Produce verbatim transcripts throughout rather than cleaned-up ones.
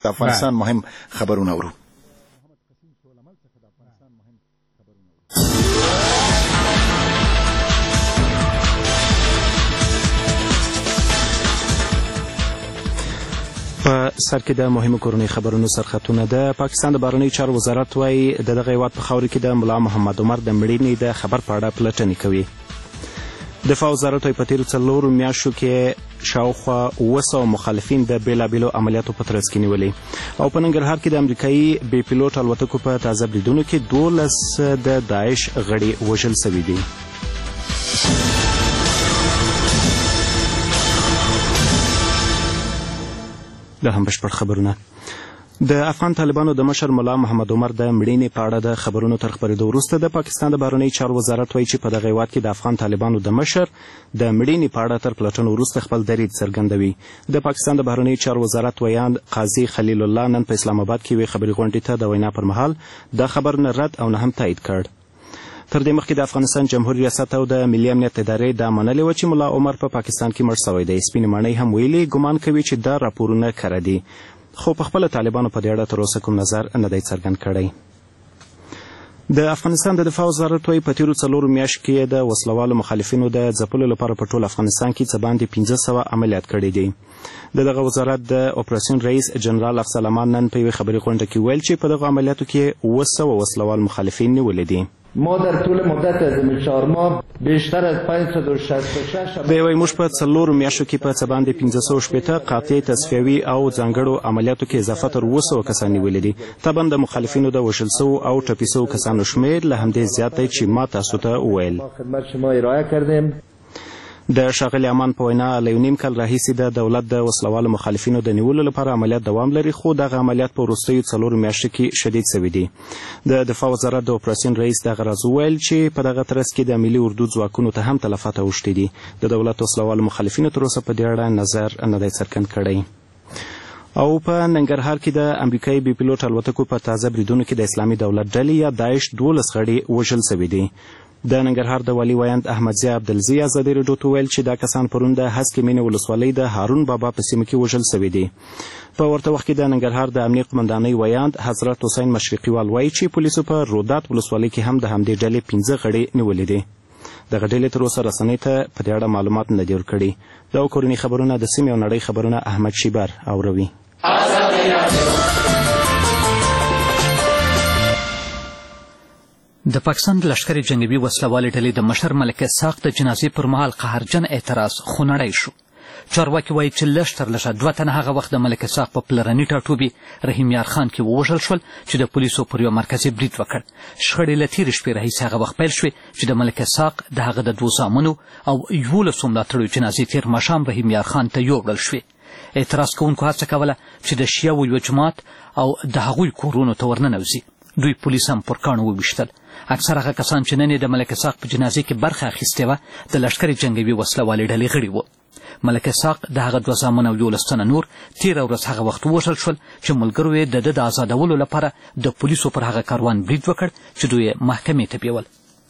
د افغانستان مهم خبرونه اورو. په سر کې د مهمو کورنۍ خبرونو سرخطونه. د پاکستان د بهرنیو چارو وزارت وايي د دغه هیواد په خاوره کې د ملا محمد عمر د مړینې د خبر په اړه پلټنې کوي. دفاع وزارت وايي په تیرو څلورو میاشتو کې شاوخوا اوه سوه مخالفین د بېلابېلو عملیاتو په ترڅ کې نیولي. او په ننګرهار کې د امریکایي بې پیلوټ الوتکو په تازه بریدونو کې دولس د داعش غړي وژل سوي دي. دا هم بشپړ خبرونه. د افغان طالبانو د مشر ملا محمد عمر د مړینې په اړه د خبرونو تر خپرېدو وروسته د پاکستان د بهرنیو چارو وزارت وایي چې په دغه هیواد کې د افغان طالبانو د مشر د مړینې په اړه تر پلټنو وروسته خپل درید څرګندوي. د پاکستان د بهرنیو چارو وزارت ویاند قاضي خلیل الله نن په اسلام آباد کې یوې خبري غونډې ته د وینا پر مهال دا خبر نه رد او نه هم تایید کړ. تر دې مخکې د افغانستان جمهور ریاست او د ملي امنیت ادارې دا منلې وه چې ملا عمر په پاکستان کې مړ سوی دی. سپینې ماڼۍ هم ویلي ګمان کوي چې دا راپورونه کره دي، خو په خپله طالبانو په دې اړه تر اوسه کوم نظر نه دی څرګند کړی. د افغانستان د دفاع وزارت وايي په تیرو څلورو میاشتو کې د وسلوالو مخالفینو د ځپلو لپاره په ټول افغانستان کې څه باندې پنځه سوه عملیات کړي دي. د دغه وزارت د اپراسیون رئیس جنرال افضل امان نن په یوې خبري غونډه کې ویل چې په دغه عملیاتو کې اوه سوه وسلوال مخالفین نیولي دي. ما در طول مدت از چهار ماه بیشتر از پانصد و شصت و شش دی وایي موږ په څلورو میاشتو کې په څه باندې پنځه سوه شپېته قاطع تصفیوي او ځانګړو عملیاتو کې اضافه تر اوه سوه کسان نیولي دي. طبعا د مخالفینو د وژل سوو او ټپي سوو کسانو شمېر له همدې زیات دی چې ما تاسو ته وویل. خدمت شما ارائه کردیم. د ښاغلي امان په وینا له یو نیم کال راهیسې د دولت د وسلوالو مخالفینو د نیولو لپاره عملیات دوام لري، خو دغه عملیات په وروستیو څلورو میاشتو کې شدید سوي دي. د دفاع وزارت د اپراسیون رئیس دغه راز وویل چې په دغه ترڅ کې د ملي اردو ځواکونو ته هم تلفات اوښتي دي. د دولت وسلوالو مخالفینو تر اوسه په دې اړه نظر نه دی څرګند کړی. او په ننګرهار کې د امریکایي بې پیلوټ الوتکو په تازه بریدونو کې د اسلامي دولت ډلې یا داعش دولس غړي وژل سوي دي. د ننګرهار د والي ویاند احمدضیاء عبدالزي ازادي راډیو ته ویل چې دا کسان پرون د هسکې مینې ولسوالۍ د هارون بابا په سیمه کې وژل سوي دي. په ورته وخت کې د ننګرهار د امنیې قمندانۍ ویاند حضرت حسین مشرقي وال وایي چې پولیسو په رودات ولسوالۍ کې هم د همدې ډلې پنځه غړي نیولي دي. دغه ډلې تر اوسه رسنۍ ته په دې اړه معلومات نه دي ورکړي. دا کورني خبرونه د سیمې او نړۍ خبرونه احمد شیبر اوروي. د پاکستان د لښکرې جنګوي وسلوالې ډلې د مشر ملک اسحاق د جنازې پر مهال قهرجن اعتراض خونړی شو. چارواکي وایي چې لږ تر لږه دوه تنه هغه وخت د ملک اسحاق په پلرني ټاټوبي رحیم یار خان کې ووژل شول چې د پولیسو پر یوه مرکزي برید وکړ. شخړې له تېرې شپې راهیسې هغه وخت پیل شوې چې د ملک اسحاق د هغه د دوو زامنو او یولسو ملاتړو جنازې تېر ماښام رحیم یار خان ته یوړل شوې. اعتراض کوونکو هڅه کوله چې د شیعو یو جماعت او د هغوی کورونو ته ورننوځي. دوی پولیس هم پر کاڼو وویشتل. اکثر هغه کسان چې نن یې د ملک اسحاق په جنازې کې برخه اخیستې وه د لښکرې جنګوي وسلوالې ډلې غړي وو. ملک اسحاق د هغه دوه زامن او یولس تنه نور تېره ورځ هغه وخت ووژل شول چې ملګرو یې د ده د آزادولو لپاره د پولیسو پر هغه کاروان برید وکړ چې دوی یې محکمې ته بیول.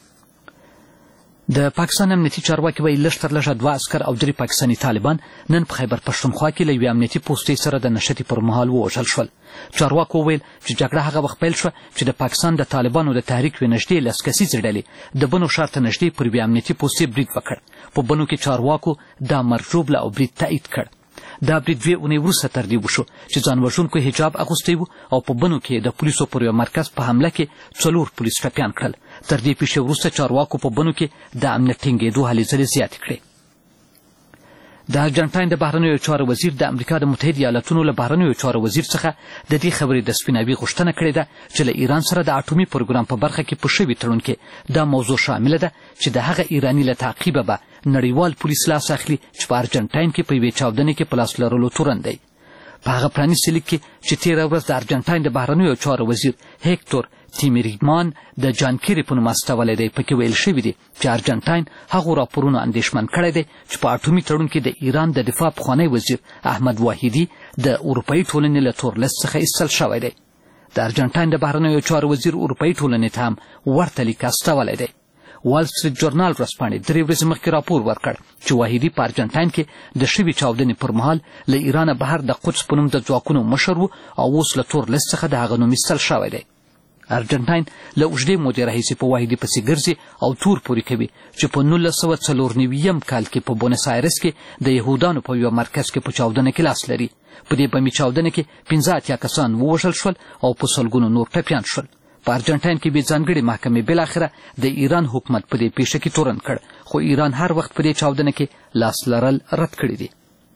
د پاکستان امنیتي چارواکي وایي لږ تر لږه دوه عسکر او درې پاکستاني طالبان نن په خیبر پښتونخوا کې له یوې امنیتي پوستې سره د نښتې پر مهال ووژل شول. چارواکو وویل چې جګړه هغه وخت پیل شوه چې د پاکستان د طالبانو د تحریک یوې نږدې لس کسیزې ډلې د بنو ښار ته نږدې پر یوې امنیتي پوستې برید وکړ. په بنو کې چارواکو دا مرګ ژوبله او برید تایید کړ. دا برید دوې اونۍ وروسته تر دې وشو چې ځان وژونکو حجاب اغوستی و او په بنو کې د پولیسو پر یو مرکز په حمله کې څلور پولیس ټپیان کړل. تر دې پیښې وروسته چارواکو په بنو کې د امنیت ټینګېدو هلې ځلې زیاتې کړې. د ارجنټاین د بهرنیو چارو وزیر د امریکا د متحد ایالتونو له بهرنیو چارو وزیر څخه د دې خبرې د سپیناوي غوښتنه کړې ده چې له ایران سره د اټومي پروګرام په برخه کې په شوي تړون کې دا موضوع شامله ده چې د هغه ایراني له تعقیبه به نړیوال پولیس لاس اخلي چې په ارجنټاین کې په یوې چاودنې کې په لاس لرلو تورن دی. په هغه پرانیستي لیک کې چې تېره ورځ د ارجنټاین د بهرنیو چارو وزیر هیکتور تیمیرمان د جان کیري په نوم استولی دی پکې ویل شوي دي چې ارجنټاین هغو راپورونو اندېښمن کړی دی چې په اټومي تړون کې د ایران د دفاع پخوانی وزیر احمد واحدي د اروپایي ټولنې له تورلست څخه ایستل شوی دی. د ارجنټاین د بهرنیو چارو وزیر اروپایي ټولنې ته هم ورته لیک استولی دی. وال سټریټ جورنال ورځپاڼې درې ورځې مخکې راپور ورکړ چې واحدي په ارجنټاین کې د شوې چاودنې پر مهال له ایرانه بهر د قدس په نوم د ځواکونو مشر و او اوس له تور لیست څخه د هغه نوم ایستل شوی دی. ارجنټاین له اوږدې مودې راهیسې په واحدي پسې ګرځي او تور پورې کوي چې په نولس سوه څلور نوي کال کې په بونس آیرس کې د یهودانو په یوه مرکز کې په چاودنه کې لاس لري. په دې بمي چاودنه کې پنځه اتیا کسان ووژل شول او په سلګونو نور ټپیان شول. په ارجنټاین کې بې ځانګړې محکمې بالاخره د ایران حکومت په دې پیښه کې تورن کړ، خو ایران هر وخت په دې چاودنه کې لاس لرل رد کړي دي.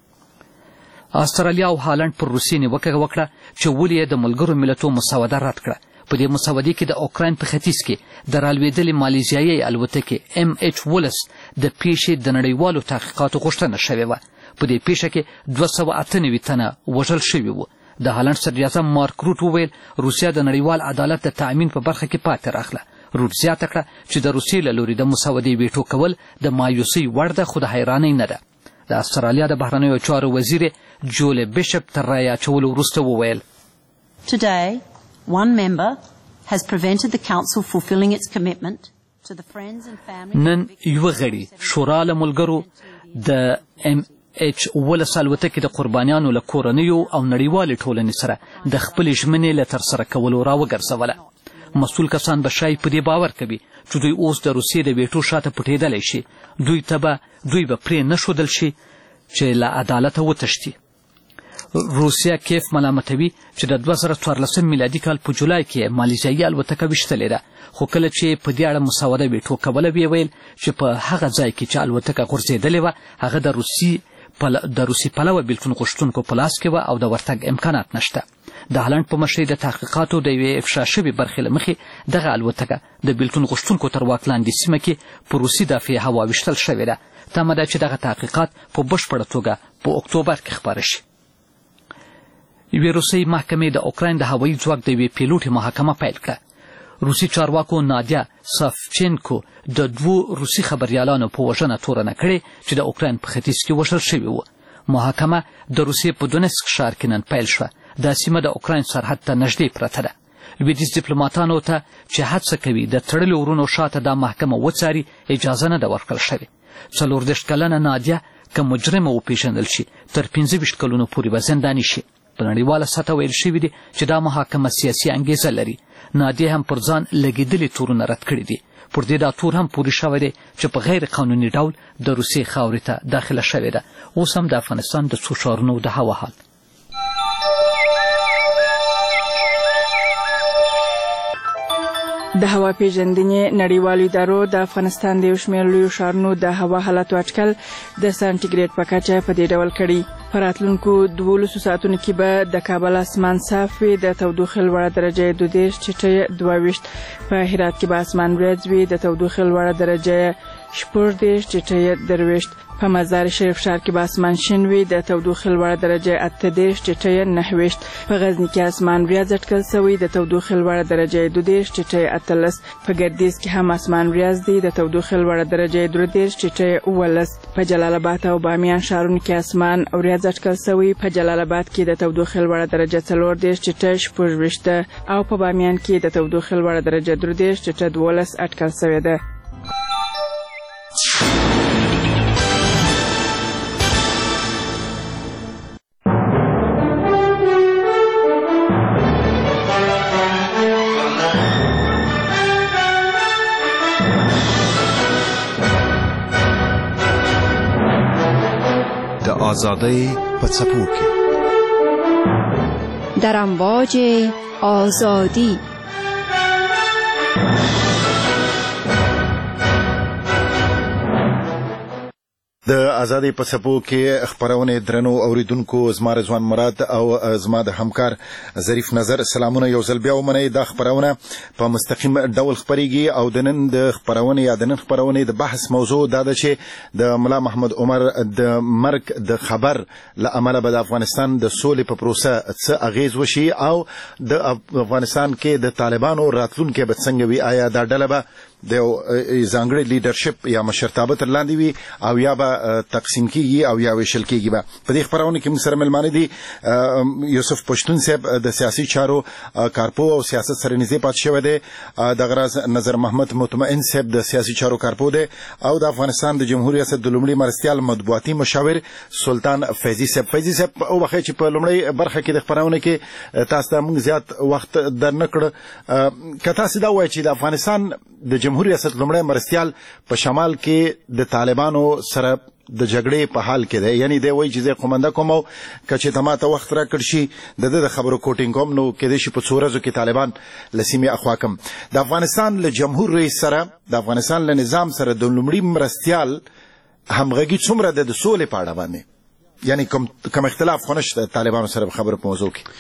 استرالیا او هالند پر روسیې نیوکه وکړه چې ولې یې د ملګرو ملتونو مسوده رد کړه. په دې مسودې کې د اوکراین په ختیځ کې د رالوېدلې مالیزیایي الوتکې ام ایچ ولس د پیښې د نړیوالو تحقیقاتو غوښتنه شوې وه. په دې پیښه کې دوه سوه اته نوي تنه وژل شوي وو. د هالند صدراعظم مارک روت وویل روسیه د نړیوال عدالت د تأمین په برخه کې پاتې راغله. روت زیاته کړه چې د روسیې له لوري د مسودې ویټو کول د مایوسۍ وړ ده، خو د حیرانۍ نه ده. د استرالیا د بهرنیو چارو وزیر جولې بیشپ تر رایې اچولو وروسته وویل Today, one member has prevented the council fulfilling its commitment to the friends and family. نن یو غړي شورا له ملګرو د ام ایچ ولس الوتکې د قربانیانو له کورنیو او نړیوالې ټولنې سره د خپلې ژمنې له ترسره کولو راوګرځوله. مسؤل کسان به شاید په دې باور کوي چې دوی اوس د روسیې د ویټو شاته پټېدلی شي. دوی ته به دوی به پرې نه ښودل شي چې له عدالته وتښتي. روسیه کیف ملامتوي چې د دوه زره څوارلسم میلادي کال په جولای کې مالیزیایي الوتکه ویشتلې ده، خو کله چې په دې اړه مسوده ویټو کوله ویې ویل چې په هغه ځای کې چې الوتکه غورځېدلې وه هغه د روسي د روسي پلوه بېلتون غوښتونکو په لاس کې وه او د ورتګ امکانات نشته. د هالند په مشرۍ د تحقیقاتو د یوې افشا شوې برخې له مخې دغه الوتکه د بېلتون غوښتونکو تر واک لاندې سیمه کې په روسي دافعې هوا ویشتل شوې ده. تمه ده چې دغه تحقیقات په بشپړه توګه په اکتوبر کې خپاره شي. یوې روسۍ محکمې د اوکراین د هوایي ځواک د یوې پیلوټې محاکمه پیل کړه. روسي چارواکو نادیا سافچینکو د دوو روسي خبریالانو په وژنه تورنه کړې چې د اوکراین په ختیځ کې وژل شوي وو. محاکمه د روسیې په دونسک ښار کې نن پیل شوه. دا سیمه د اوکراین سرحد ته نږدې پرته ده. لویدیځ ډیپلوماتانو ته چې هڅه کوي د تړلو ورونو شاته دا محکمه وڅاري اجازه نه ده ورکړل شوې. څلور دېرش کلنه نادیا که مجرمه وپېژندل شي تر پنځه ویشت کلونو پورې به زنداني شي. په نړیواله سطحه ویل شوي دي چې دا محاکمه سیاسي انګیزه لري. نادیه هم پر ځان لګېدلي تورونه رد کړي دي. پر دې دا تور هم پورې شوی دی چې په غیر قانوني ډول د روسیې خاورې ته داخله شوې ده. اوس هم د افغانستان د څو ښارونو د هوا حال. د هوا پیژندنې نړیوالو ادارو د افغانستان د یو شمېر لویو ښارونو د هوا حالاتو اټکل د سانټیګریډ په کچه په دې ډول کړي. په راتلونکو دولسو ساعتونو کې به د کابل اسمان صاف وي، د تودوخې لوړه درجه دوه دېرش ټیټه دوه ویشت، په هرات کې به اسمان ورځ وي، د تودوخې لوړه درجه شپږ دېرش ټیټه درویشت، په مزار شریف ښار کې به اسمان شین وي، د تودوخې لوړه درجه اته دېرش ټیټه نهه ویشت، په غزني کې اسمان ورځ اټکل شوی، د تودوخې لوړه درجه دوه دېرش ټیټه اتلس، په ګردیز کې هم اسمان ورځ دی، د تودوخې لوړه درجه درې دېرش ټیټه اوولس، په جلال آباد او بامیان ښارونو کې اسمان ورځ اټکل شوی، په جلال آباد کې د تودوخې لوړه درجه څلور دېرش ټیټه شپږ ویشت او په بامیان کې د تودوخې لوړه درجه درې دېرش ټیټه دولس اټکل شوې ده. د آزادۍ په څپو کې در امواج آزادی د آزادۍ په څپو کې خپرونې درنو اوریدونکو، زما رضوان مراد او زما د همکار ظریف نظر سلامونه یو ځل بیا ومنئ. دا خپرونه په مستقیم ډول خپریږي او د نن د خپرونې یا د نن خپرونې د بحث موضوع دا ده چې د ملا محمد عمر د مرګ د خبر له امله به د افغانستان د سولې په پروسه څه اغیز وشي او د افغانستان کې د طالبانو راتلونکی به څنګه وي. آیا دا ډله به د ځانګړي لیډرشپ یا مشرتابه تر لاندې وي او یا به به تقسیم کیږي او یا ویشل کیږي. به په دې خبرونه کې موږ سره ملمانه دي یوسف پښتون صاحب د سیاسي چارو کارپو او سیاست سره نږدې پات شوی دی، د غراز نظر محمد مطمئن صاحب د سیاسي چارو کارپو دی، او د افغانستان د جمهوریت ریاست د لومړي مرستیال مطبوعاتي مشاور سلطان فیضي صاحب. فیضي صاحب او وخت چې په لومړی برخه کې د خبرونه کې تاسو ته موږ زیات وخت در نکړ، که تاسو دا وایئ چې د افغانستان د جمهوریت ریاست لومړی مرستیال په شمال کې د طالبانو سره د جګړې په حال کې دی، یعنی دی وایي چې زه قومنده کوم او که چې ته ماته وخت راکړ شي د ده د خبرو کوټینګ کوم نو کېدای شي په څو ورځو کې طالبان له سیمې اخوا کم. د افغانستان له جمهور رئیس سره د افغانستان له نظام سره د لومړي مرستیال همغږي څومره ده د سولې په اړه باندې، یعنی کوم اختلاف خو نشته طالبانو سره خبرو په موضوع کې؟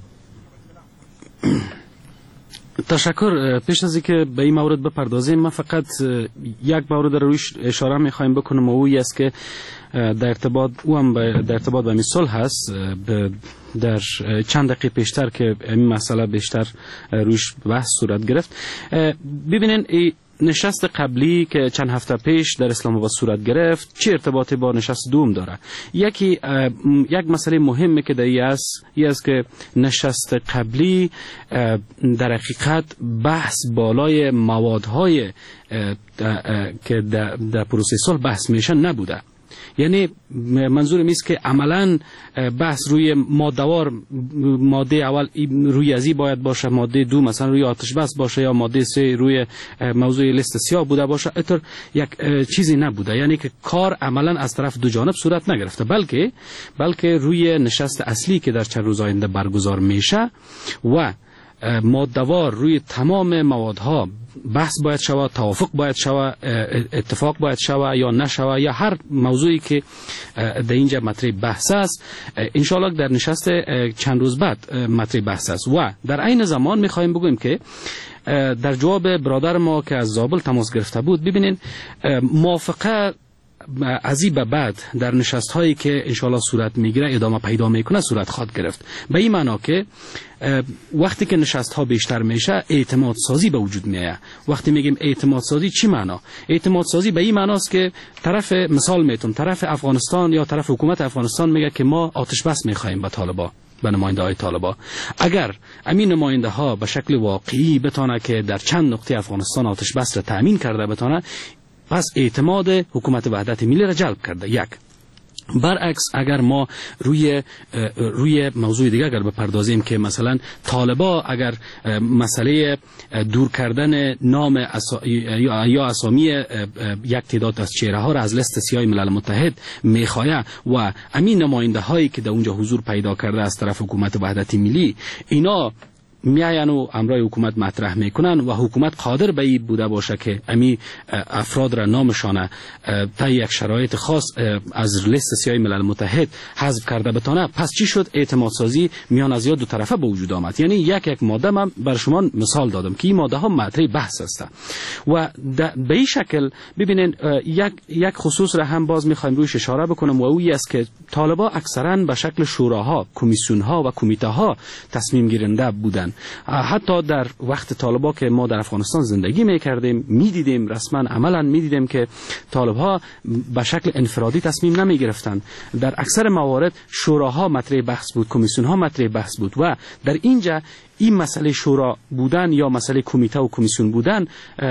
تشکر. پیش از اینکه به این مورد بپردازیم من فقط یک مورد رو روش اشاره میخوایم بکنم و اوی است که در ارتباط او هم در ارتباط با این صلح هست. در چند دقیقه پیشتر که این مسئله بیشتر روش بحث صورت گرفت، ببینین نشست قبلی که چند هفته پیش در اسلام آباد صورت گرفت چه ارتباطی با نشست دوم داره؟ یکی یک مسئله مهمه که در این است این است که نشست قبلی در حقیقت بحث بالای موادهای که در پروسه صلح بحث میشن نبوده. یعنی منظورم است که عملا بحث روی مادهوار، ماده اول روی ازی باید باشه، ماده دو مثلا روی آتش بس باشه یا ماده سه روی موضوع لیست سیاه بوده باشه، اینطور یک چیزی نبوده. یعنی که کار عملا از طرف دو جانب صورت نگرفته، بلکه بلکه روی نشست اصلی که در چند روز آینده برگزار میشه و مادهوار روی تمام موادها بحث باید شود، توافق باید شود، اتفاق باید شود یا نشود، یا هر موضوعی که در اینجا مطرح بحث است انشاءالله در نشست چند روز بعد مطرح بحث است. و در این زمان میخوایم بگویم که در جواب برادر ما که از زابل تماس گرفته بود، ببینین موافقه از این به بعد در نشست هایی که انشاءالله صورت میگیره ادامه پیدا میکنه صورت خواهد گرفت. به این معنا که وقتی که نشست ها بیشتر میشه اعتماد سازی به وجود میاد. وقتی میگیم اعتماد سازی چی معنا؟ اعتماد سازی به این معناست که طرف، مثال میتونم طرف افغانستان یا طرف حکومت افغانستان میگه که ما آتش بس میخوایم به طالبان، به نماینده های طالبان. اگر امین نماینده ها به شکل واقعی بتونه که در چند نقطه افغانستان آتش بس را تامین کرده بتونه، پس اعتماد حکومت وحدت ملی را جلب کرده. یک. برعکس اگر ما روی روی موضوع دیگه اگر بپردازیم که مثلا طالبا اگر مسئله دور کردن نام اسا یا اسامی یک تعداد از چهره ها را از لیست سیاه ملل متحد میخواه و امین نماینده هایی که در اونجا حضور پیدا کرده از طرف حکومت وحدت ملی اینا میاین و امرای حکومت مطرح میکنن و حکومت قادر به این بوده باشه که امی افراد را نامشان تا یک شرایط خاص از لیست سیاه ملل متحد حذف کرده بتونه، پس چی شد؟ اعتماد سازی میان از دو طرفه به وجود آمد. یعنی یک یک ماده من بر شما مثال دادم که این ماده ها مطرح بحث است و به این شکل ببینین یک یک خصوص را هم باز میخوایم رویش اشاره بکنم و اویی است که طالبا اکثرا به شکل شوراها، کمیسیون ها و کمیته ها تصمیم گیرنده بودند. حتی در وقت طالبا که ما در افغانستان زندگی میکردیم میدیدیم، رسما عملا میدیدیم که طالبها به شکل انفرادی تصمیم نمی گرفتند. در اکثر موارد شوراها مطرح بحث بود، کمیسیون ها مطرح بحث بود و در اینجا این مسئله شورا بودن یا مسئله کمیته و کمیسیون بودن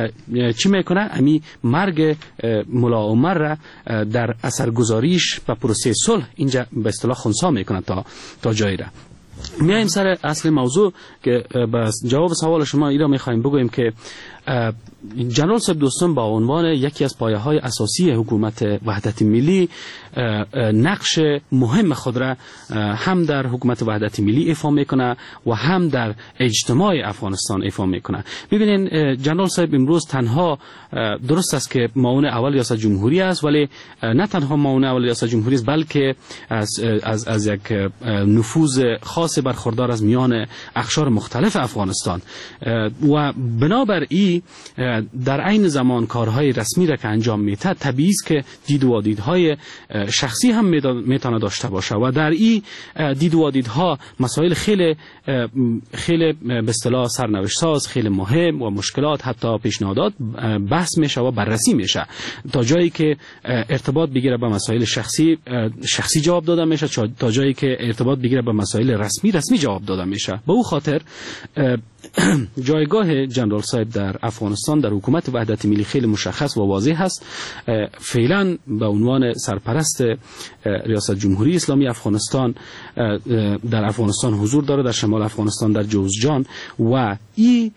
چی میکنه؟ امی مرگ ملا عمر را در اثرگذاریش به پروسه صلح اینجا به اصطلاح خنثی میکنه تا تا جایی را. میایم سر اصل موضوع که به جواب سوال شما ایرا میخوایم بگویم که جنرال صاحب دوستان با عنوان یکی از پایه های اساسی حکومت وحدت ملی نقش مهم خود را هم در حکومت وحدت ملی ایفا میکنه و هم در اجتماع افغانستان ایفا میکنه. ببینین جنرال صاحب امروز تنها درست است که معاون اول ریاست جمهوری است، ولی نه تنها معاون اول ریاست جمهوری است بلکه از از از یک نفوذ خاص اخلاص برخوردار از میان اقشار مختلف افغانستان و بنابراین در عین زمان کارهای رسمی را که انجام میده طبیعی است که دید و دیدهای شخصی هم میتونه داشته باشه و در این دید و دیدها مسائل خیلی خیلی به اصطلاح سرنوشت ساز، خیلی مهم و مشکلات حتی پیشنهادات بحث میشه و بررسی میشه تا جایی که ارتباط بگیره به مسائل شخصی شخصی جواب داده میشه تا جایی که ارتباط بگیره به مسائل رسمی رسمی جواب داده میشه. به او خاطر جایگاه جنرال صاحب در افغانستان در حکومت وحدت ملی خیلی مشخص و واضح هست. فعلا به عنوان سرپرست ریاست جمهوری اسلامی افغانستان در افغانستان حضور داره، در شمال افغانستان در جوزجان، و این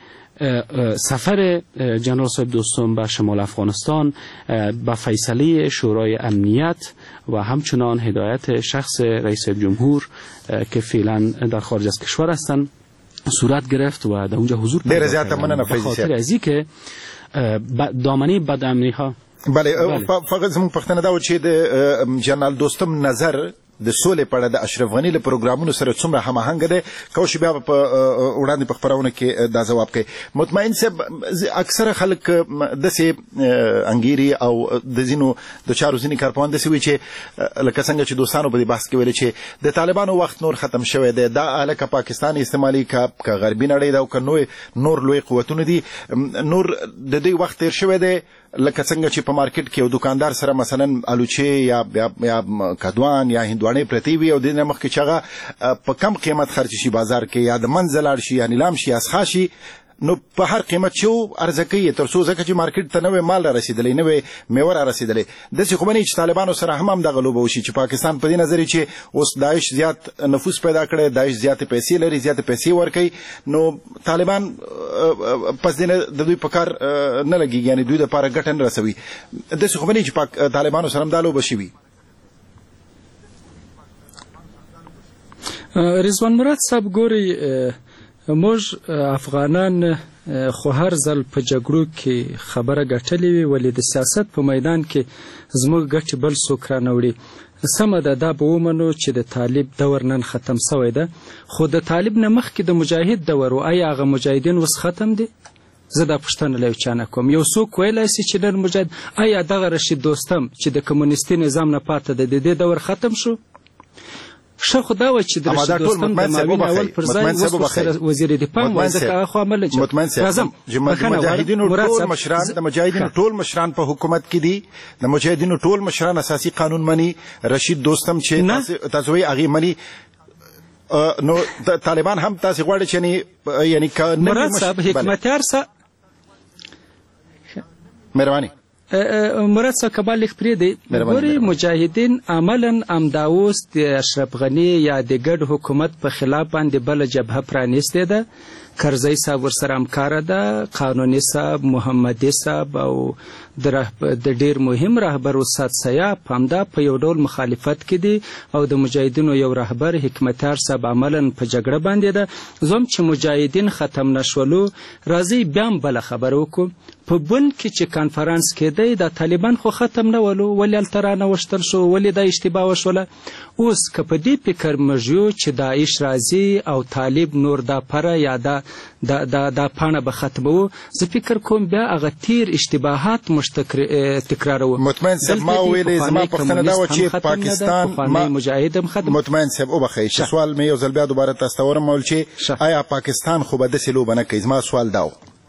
سفر جنرال صاحب دوستم به شمال افغانستان با فیصله شورای امنیت و همچنان هدایت شخص رئیس جمهور که فعلا در خارج از کشور هستند صورت گرفت و در اونجا حضور پیدا کردند به خاطر از اینکه دامنه بدامنی ها. بله فقط زموږ پښتنه دا و چې د جنرال دوستم نظر د سولې په اړه د اشرف غني له پروګرامونو سره څومره هماهنګ دی، کوشش بیا په وړاندې په خپرونه کې دا ځواب کوي. مطمئن صاحب اکثره خلک داسې انګیري او د ځینو د چارو ځینې کارپوهان داسې وایي چې لکه څنګه چې دوستانو په دې بحث کې ویلي چې د طالبانو وخت نور ختم شوی دی، دا هلکه پاکستان استعمالي که غربي نړۍ ده او که نور لوی قوتونه دي، نور د دوی وخت تیر شوی دی. لکه څنګه چې په مارکیټ کې یو دکاندار سره مثلا الوچې یا یا کدوان یا هندوانې پرتې وي او د نه مخکې چې هغه په کم قیمت خرڅ شي بازار کې یا د منځ لاړ شي یا نیلام شي اسخا شي، نو په هر قیمت چې عرضه کوي تر څو ځکه چې مارکیټ ته نوې مال را رسېدلی، نوې میوه را رسېدلی. داسې خو به نه چې طالبانو سره هم همدغه لوبه وشي چې پاکستان په دې نظر چې اوس داعش زیات نفوذ پیدا کړی، داعش زیاتې پیسې لري، زیاتې پیسې ورکوي، نو طالبان پس دې نه د دوی په کار نه لګېږي، یعنې دوی دپاره ګټه نه رسوي. داسې خو به نه چې طالبانو سره هم دا لوبه شوي. رضوان مراد صاحب ګوري موږ افغانان خو هر ځل په جګړو کې خبره ګټلې وي، ولې د سیاست په میدان کې زموږ ګټې بل څوک رانوړي. سمه ده دا به ومنو چې د طالب دور نن ختم سوی ده، خو د طالب نه مخکې د مجاهد دور و، آیا هغه مجاهدین اوس ختم دي؟ زه دا پوښتنه له یو چا نه کوم. یو څوک ویلی سي چې نن مجاهد آیا دغه رشید دوستم چې د کمونیستي نظام نه پاته ده د دې دور ختم شو؟ ښه خو دا وه چې د رشید دوستم د معاون اول پر ځای اوس وزیر دفاع و، ځکه هغه خو عمله راځم د مجاهدینو ټول مشران په حکومت کې دي، د مجاهدینو ټول مشران اساسي قانون مني، رشید دوستم چې تاسو وایي هغې مني، نو طالبان هم تاسې غواړئ چې یعنې مراد صاحب حکمتیار صاحب مهرباني مراد صاحب کبال لیک پرېږدئ. ګورئ مجاهدین عملا همدا اوس د اشرف غني یا د ګډ حکومت په خلاف باندې بله جبهه پرانیستې ده. کرزی صاحب ورسره همکاره ده، قانوني صاحب، محمدي صاحب او د ډیر مهم رهبر استاد سیاف همدا په یو ډول مخالفت کې دي او د مجاهدینو یو رهبر حکمتیار صاحب عملا په جګړه باندې ده. زم چې مجاهدین ختم نشولو راځي بیا هم بله خبره وکړو. په بن کې چې کانفرانس کېدی د طالبان خو ختم نه ولو، ولې هلته رانوښتل شو، ولې دا اشتباه وشوله؟ اوس که په دې فکر موږ یو چې داعش راځي او طالب نور دا پره یا دا دا دا دا پاڼه به ختموو، زه فکر کوم بیا هغه تیر اشتباهات موږ تکراروو. مطمئن صاحب ما ویلې زما پوښتنه دا وه چې پاکستان مجاهد هم ختم. مطمئن صاحب وبخئ چې سوال مې یو ځل بیا دوباره تاسو ته ورم ویل چې آیا پاکستان خو به داسې لوبه نه کوي؟ زما سوال دا و.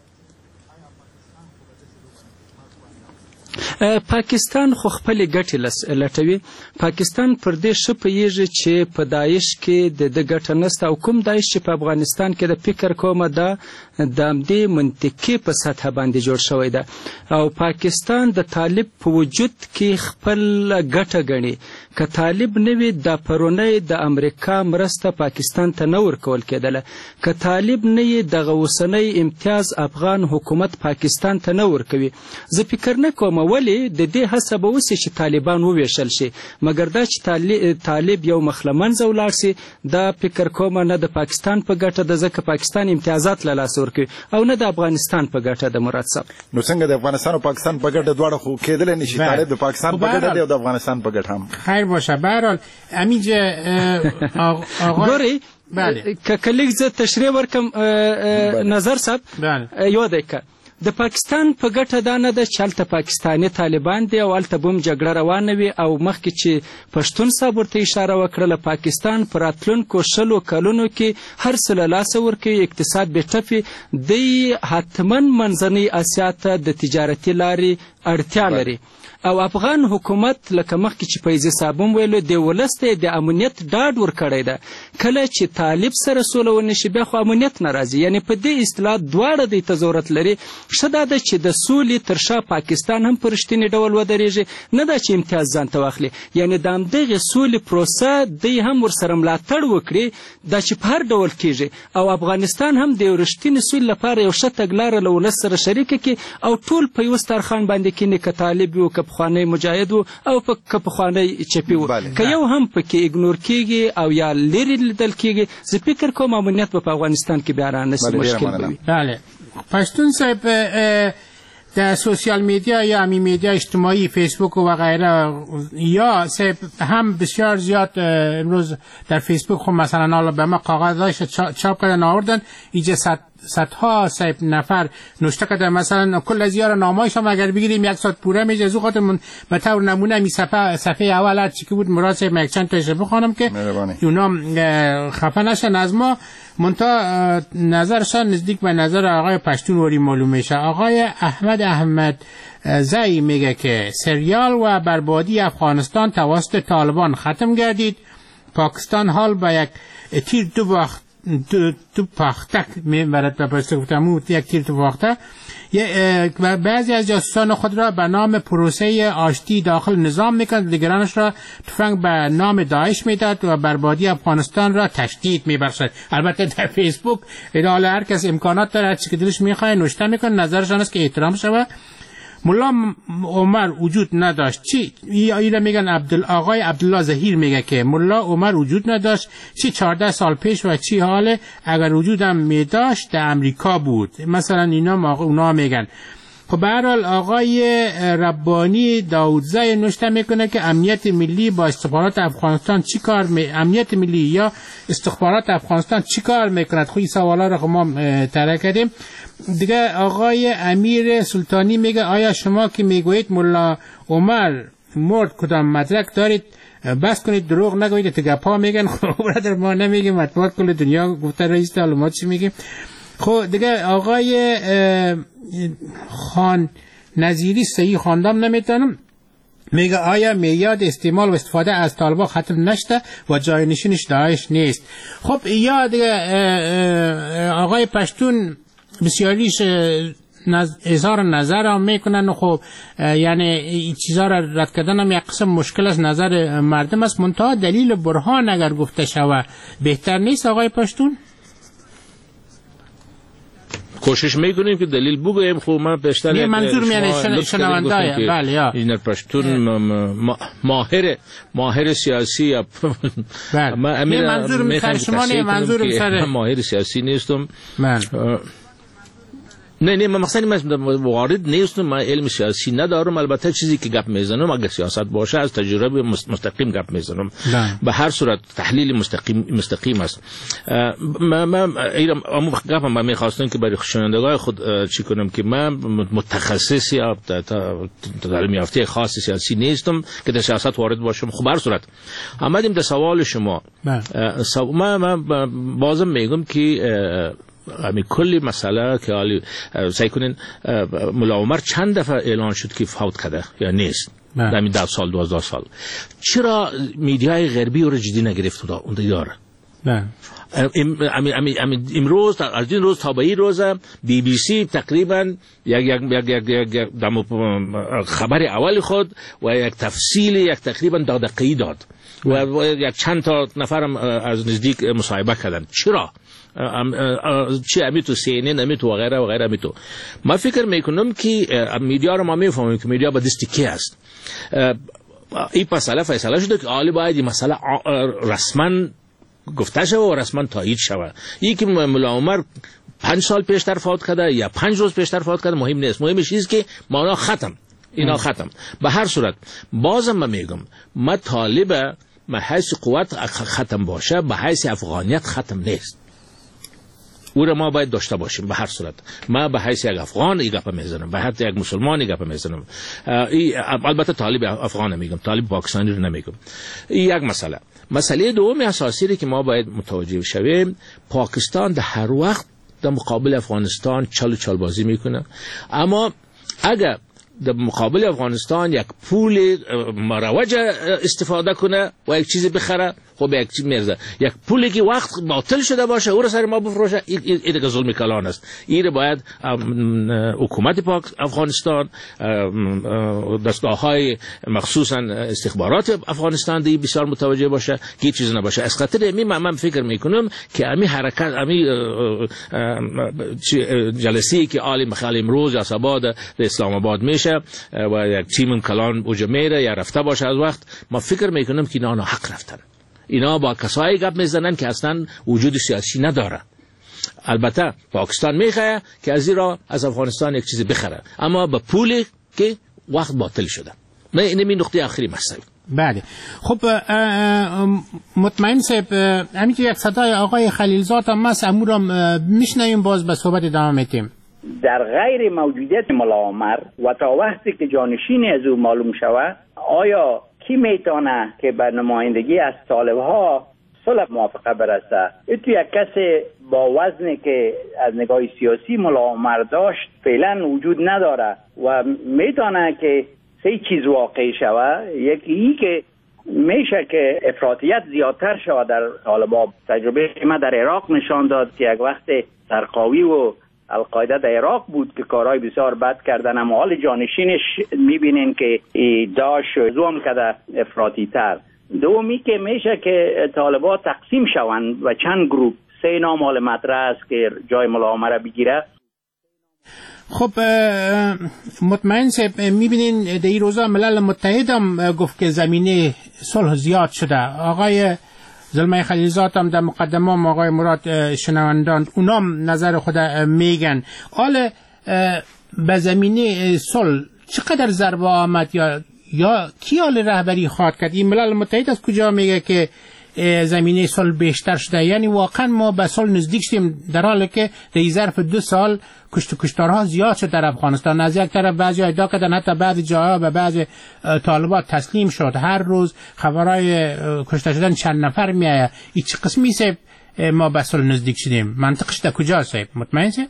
پاکستان خو خپلې ګټې لټوي. پاکستان پر دې ښه پوهېږي چې په داعش کې د ده ګټه نشته او کوم داعش چې په افغانستان کې د فکر کومه دا د همدې منطقې په سطحه باندې جوړ شوی ده او پاکستان د طالب په وجود کې خپل ګټه ګڼي. که طالب نه وي دا پرونی د امریکا مرسته پاکستان ته نه ورکول کېدله، که طالب نه وي دغه اوسنی امتیاز افغان حکومت پاکستان ته نه ورکوي. زه فکر نه کوم ولې د دې هڅه به وسي چې طالبان وویشل شي، مګر دا چې طالب یو مخ له منځه ولاړ سي دا فکر کوم نه د پاکستان په ګټه ده، ځکه پاکستان امتیازات له لاسه ورکوي او نه د افغانستان په ګټه ده. مراد صاحب نو څنګه د افغانستان او پاکستان په ګټه دواړه خو کېدلی نه شي؟ طالب د پاکستان په ګټه دی او د افغانستان په ګټه هم. خیر باشه. به هر حال همینجا ګورئ که کلیک زه تشریح ورکم نظر صاحب یو دقیقه د پاکستان په ګټه دا نه ده چې هلته پاکستاني طالبان دي او هلته به هم جګړه روانه وي او مخکې چې پښتون صاحب ورته اشاره وکړله پاکستان په راتلونکو شلو کلونو کې هر څه له لاسه ورکوي اقتصاد بې ټپي دی حتما منځنۍ اسیا ته د تجارتي لارې اړتیا لري او افغان حکومت لکه مخکې چې فیضي صاحب هم ویلو د ولس ته د امنیت ډاډ ورکړی ده کله چې طالب سره سوله ونه شي بیا خو امنیت نه راځي یعنې په دې اصطلاح دواړه دوی ته ضرورت لري ښه دا ده چې د سولې تر شا پاکستان هم په رښتینې ډول ودرېږي نه ده چې امتیاز ځان ته واخلي یعنې د همدغې سولې پروسه دوی هم ورسره ملاتړ وکړي دا چې په هر ډول کېږي او افغانستان هم د یو رښتینې سولې لپاره یو ښه تګلاره له ولس سره شریکه کړي او ټول په یو سترخوان باندې کښېني که طالب وي که پخوانی مجاهد و او که پخوانی چپی و که یو هم پکې اګنور کېږي او یا لرې لیدل کېږي زه فکر کوم امنیت به په افغانستان کې بیا رانسي مشکل به وي. بله پشتون صاحب در سوشیال میدیا یا امی میدیا اجتماعی فیسبوک و غیره یا هم بسیار زیاد امروز در فیسبوک خب مثلا حالا به ما کاغذ داشت چاپ کردن آوردن اینجا صد صدها سایب نفر نوشته کرده مثلا کل از یار نامایش هم اگر بگیریم یک ساعت پوره میشه از او خاطر من به طور نمونه می صفحه صفحه اول هر چی که بود مراد صاحب یک چند تاش بخوانم که اونا خفه نشن از ما منتها نظرشان نزدیک به نظر آقای پشتونوری معلوم میشه. آقای احمد احمد زی میگه که سریال و بربادی افغانستان توسط طالبان ختم گردید پاکستان حال به یک تیر دو باخت تو تو پاختک میبرد به پشت گفتم یک تیر تو پاختک و بعضی از جاسوسان خود را به نام پروسه آشتی داخل نظام میکرد دیگرانش را تفنگ به نام داعش میداد و بربادی افغانستان را تشدید میبخشد. البته در فیسبوک ادعای هر کس امکانات داره هر چی که دلش میخواد نوشته میکنه نظرشان است که احترام شود. ملا عمر وجود نداشت چی یا اینا میگن عبدال آقای عبدالله ظهیر میگه که ملا عمر وجود نداشت چی چهارده سال پیش و چی حاله اگر وجودم میداشت در امریکا بود مثلا اینا اونا میگن. خب به هر حال آقای ربانی داودزای نوشته میکنه که امنیت ملی با استخبارات افغانستان چی کار می... امنیت ملی یا استخبارات افغانستان چی کار میکند. خب این سوالا رو ما طرح کردیم دیگه. آقای امیر سلطانی میگه آیا شما که میگویید ملا عمر مرد کدام مدرک دارید بس کنید دروغ نگویید تگپا میگن. خب برادر ما نمیگیم مطبوعات کل دنیا گفته رئیس حالا ما چی میگیم. خب دیگه آقای خان نظیری صحیح خواندم نمیتونم میگه آیا میاد استعمال و استفاده از طالبان ختم نشده و جای نشینش داعش نیست. خب یا دیگه آقای پشتون بسیاریش اظهار نظر هم میکنن. خب یعنی این چیزا را رد کردن هم یک قسم مشکل از نظر مردم است منتها دلیل برهان اگر گفته شود بهتر نیست. آقای پشتون کوشش میکنیم که دلیل بگویم. خب من بیشتر منظور میانه شنونده بله یا این پشتون ماهر ماهر سیاسی یا من منظور میخوام شما نه منظور من ماهر سیاسی نیستم. نه نه من مثلا من وارد نیستم من علم سیاسی ندارم. البته چیزی که گپ میزنم اگر سیاست باشه از تجربه مستقیم گپ میزنم. به هر صورت تحلیل مستقیم مستقیم است. من من اما گپم من میخواستم که برای شنوندگان خود چی کنم که من متخصص یا تعلیم یافته خاص سیاسی نیستم که در سیاست وارد باشم. خب به هر صورت آمدیم در سوال شما. من من بازم میگم که امی کلی مسئله که حالی سعی کنین ملا عمر چند دفعه اعلان شد که فوت کرده یا نیست در این ده سال دوازده سال چرا میدیای غربی رو جدی نگرفت اون داره امروز از این روز تا به این روز بی بی سی تقریبا یک یک یک یک خبر اول خود و یک تفصیل یک تقریبا دقیقی داد و یک چند تا نفرم از نزدیک مصاحبه کردن. چرا چی امی تو سی ان ان امی تو و غیره و غیره امی تو ما فکر میکنم که میدیا رو ما میفهمیم که میدیا با دستی کی است. این مسئله فیصله شده که عالی باید این مسئله رسما گفته شود و رسما تایید شود. یکی ملا عمر پنج سال پیشتر فوت کرده یا پنج روز پیشتر فوت کرده مهم نیست. مهمش چیزی که مانا ختم اینا ختم. به هر صورت بازم من میگم ما طالب به حیث قوت ختم باشه به حیث افغانیت ختم نیست. او را ما باید داشته باشیم به هر صورت. ما به حیث یک افغان این گپ میزنم، به حیث یک مسلمان این گپ میزنم. البته طالب افغان میگم، طالب پاکستانی رو نمیگم. این یک مسئله. مسئله دوم اساسی که ما باید متوجه شویم، پاکستان در هر وقت در مقابل افغانستان چل و چل بازی میکنه، اما اگر در مقابل افغانستان یک پول مروج استفاده کنه و یک چیزی بخره، خب یک چیز میرزه، یک پولی که وقت باطل شده باشه او را سر ما بفروشه، این دیگه ظلم کلان است. این باید حکومت پاک افغانستان، دستگاه های مخصوصا استخبارات افغانستان دی بسیار متوجه باشه که چیز نباشه. از خاطر می من فکر میکنم که امی حرکت امی جلسه‌ای که عالی مخال امروز یا سبا در اسلام آباد میشه و یک تیم کلان اوجا میره یا رفته باشه، از وقت ما فکر میکنم که اینا حق رفتن. اینا با کسایی گپ میزنن که اصلا وجود سیاسی نداره. البته پاکستان میخواه که از این را از افغانستان یک چیزی بخره، اما به پولی که وقت باطل شده. من این می نقطه آخری مسئله. بله. خب مطمئن صاحب، همین که یک صدای آقای خلیلزاد هم است، امور را میشنویم، باز به صحبت ادامه میدیم. در غیر موجودیت ملا عمر و تا وقتی که جانشین از او معلوم شود، آیا کی میتونه که به نمایندگی از طالبها صلح موافقه برسه؟ اتو یک کسی با وزنی که از نگاه سیاسی ملا عمر داشت فعلا وجود نداره و میتونه که سه چیز واقع شود. یکی ای که میشه که افراطیت زیادتر شود در طالبان. تجربه ما در عراق نشان داد که یک وقت سرقاوی و القاعده در عراق بود که کارهای بسیار بد کردن، اما حال جانشینش میبینین که داعش زوم کرده افراطی تر. دومی که میشه که طالبان تقسیم شوند و چند گروه، سه نام حال مطرح است که جای ملا عمر بگیره. خب مطمئن صاحب، میبینین در این روزا ملل متحد هم گفت که زمینه صلح زیاد شده. آقای زلمه خلیلزاد هم در مقدمه هم آقای مراد شنوندان اونام نظر خود میگن. حال به زمینه صلح چقدر ضربه آمد یا یا کی حال رهبری خواهد کرد؟ این ملل متحد از کجا میگه که زمینه صلح بیشتر شده؟ یعنی واقعا ما به صلح نزدیک شدیم در حالی که در ظرف دو سال کشت و کشتارها زیاد شد در افغانستان. از یک طرف بعضی ادعا کردن حتی بعضی جاها به بعضی طالبات تسلیم شد. هر روز خبرای کشته شدن چند نفر میآید. این چه قسمی است ما به صلح نزدیک شدیم؟ منطقش در کجاست؟ مطمئن است؟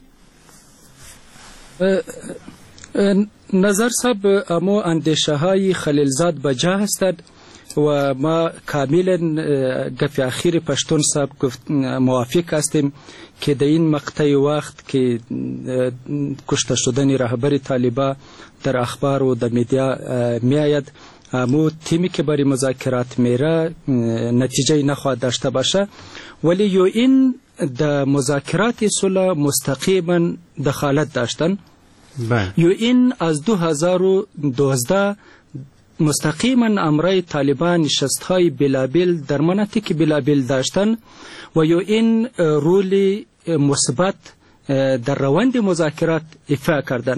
نظر صاحب، اما اندیشه های خلیلزاد بجا هستند و ما کاملا گفت اخیر پشتون صاحب گفت موافق هستیم که در این مقطع وقت که کشته شدن رهبر طالبان در اخبار و در میدیا می آید، امو تیمی که برای مذاکرات میره نتیجه نخواهد داشته باشه، ولی یو این در مذاکرات صلح مستقیما دخالت داشتن. یو این از دو هزار و دوازده مستقیما امرای طالبان نشست های بلابل در مناطق بلابل داشتن و یو این رولی مثبت در روند مذاکرات ایفا کردن.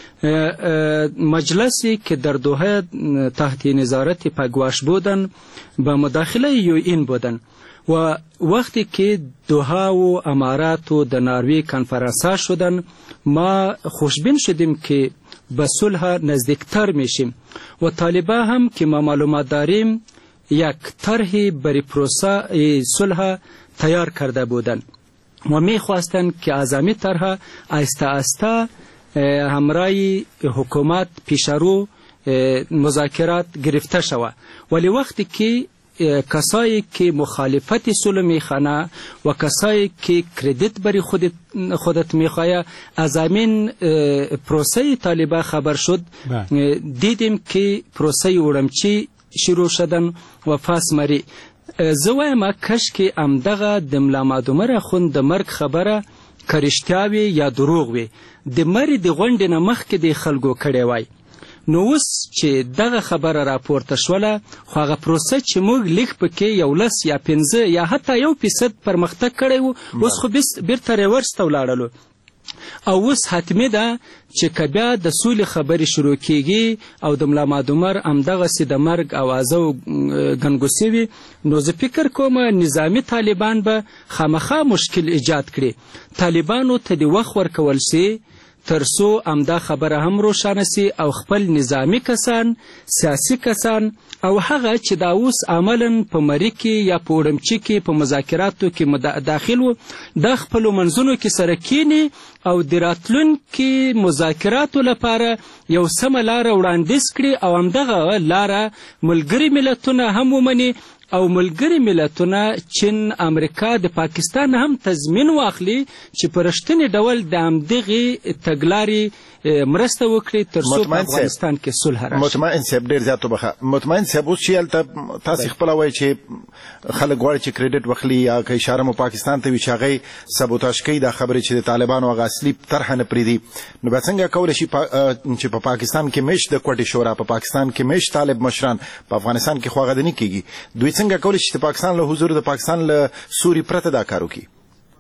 مجلسی که در دوحه تحت نظارت پگواش بودن با مداخله یو این بودن و وقتی که دوحه و امارات و در ناروی کنفرانسا شدن، ما خوشبین شدیم که به صلح نزدیکتر میشیم و طالبان هم که ما معلومات داریم یک طرحی برای پروسه صلح تیار کرده بودن و میخواستن که اعضامی طرح آهسته آهسته همراه حکومت پیشرو مذاکرات گرفته شود. ولی وقتی که کسایی که مخالفت صلح میخوانه و کسایی که کردیت بری خودت خودت میخواه از همین پروسه طالبان خبر شد، دیدیم که پروسه اورمچی شروع شدن و فاس مری. زوایم کش که امدغه دملا مادومر خوند مرگ خبره کرشتاوی یا دروغ وی د مری د غونډې نه مخکې د خلکو کړی وای. نو اوس چې دغه خبره راپورته شوله، خو هغه پروسه چې موږ لیک پکې یو لس یا پنځه یا حتی یو فیصد پرمختګ کړی و، اوس خو بیرته ریورس ته ولاړلو. او اوس حتمي ده چې که بیا د سولې خبرې شروع کیږي او د ملا محمد عمر همدغسې د مرګ اوازه او ګنګوسې وي، نو زه فکر کوم نظامي طالبان به خامخا مشکل ایجاد کړي. طالبانو ته د وخت ورکول سي تر څو همدا خبره هم روښانه سي او خپل نظامي کسان، سیاسي کسان او هغه چې دا اوس عملاً په مري کې یا په وړمچي کې په مذاکراتو کې داخل وو، دا خپلو منځونو کې سره کیني او د راتلونکي مذاکراتو لپاره یو سمه لاره وړاندیز کړي او همدغه لاره ملګري ملتونه هم ومني او ملګري ملتونه چین، امریکا، د پاکستان هم تضمین واخلي چې په رښتیني ډول د همدغې تګلارې مرسته وکړي تر څو په افغانستان کې صلح راشي. مطمئن صاحب ډېر زیات وبخښه. مطمئن صاحب اوس چې هلته تاسې خپله وایي چې خلک غواړي چې کریډټ واخلي یا که اشاره مو پاکستان ته وي چې هغوی سبوتاژ کوي دا خبرې چې د طالبانو هغه اصلي طرحه نه پرېږدي، نو بیا څنګه کولی شي چې په پاکستان کې میشت د کوټې شورا، په پاکستان کې میشت طالب مشران، په افغانستان کې خو هغه د نه کېږي، دوی څنګه کولی شي د پاکستان له حضور د پاکستان له سوري پرته دا کار وکړي؟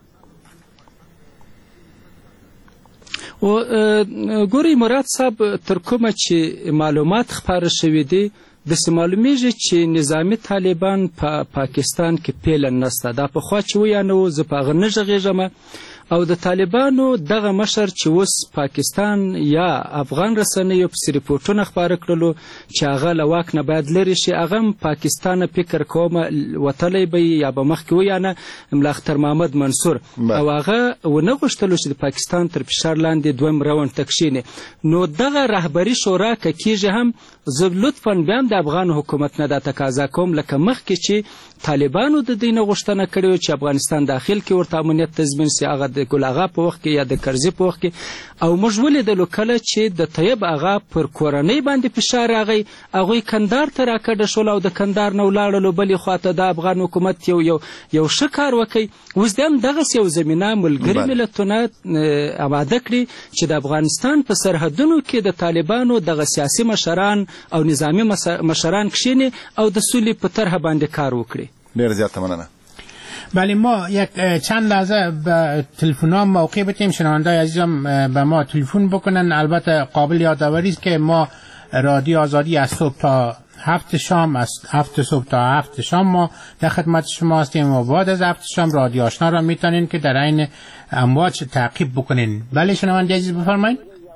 و ګورئ مراد صاحب، تر کومه چې معلومات خپاره شوي دي داسې معلومیږي چې نظامي طالبان په پا پاکستان کې پیله نسته. دا پخوا چې و یا نه و زه په هغه نه غږېږم او د طالبانو دغه مشر چې اوس پاکستان یا افغان رسنیو پسې ریپورټونه خپاره کړلو چې هغه له واک نه باید لرې شي، هغه هم پاکستان فکر کوم وتلی به یا به مخکې و یا نه ملا اختر محمد منصور او هغه ونه غوښتلو چې د پاکستان تر فشار لاندې دویم راوند ته کښېني. نو دغه رهبري شورا که کېږي هم زه لطفا بیا هم د افغان حکومت نه دا تقاضا کوم لکه مخکې چې طالبانو د دوی نه غوښتنه کړې وه چې افغانستان داخل کې ورته امنیت تضمین سي، هغه د ګل اغا په وخت کې یا د کرزي په وخت کې، او موږ ولیدلو کله چې د طیب اغا پر کورنۍ باندې فشار راغی، هغوی کندهار ته راکډه شول او د کندهار نه ولاړلو بلې خواته د افغان حکومت یو یو یو ښه کار وکړي. اوس د هم دغسې یو زمینه ملګري ملتونه آماده کړي چې د افغانستان په سرحدونو کې د طالبانو دغه سیاسي مشران او نظامي مشران کښېني او د سولې په طرحه باندې کار وکړي. ډېر زیاته مننه. بله، ما یک چند لحظه به تلفن‌ها موقع بدیم، شنونده‌های عزیزم به ما تلفن بکنن. البته قابل یادآوری است که ما رادیو آزادی از صبح تا هفت شام، از هفت صبح تا هفت شام ما در خدمت شما هستیم و بعد از هفت شام رادیو آشنا را میتونین که در عین امواج تعقیب بکنین. بله شنونده عزیز بفرمایید.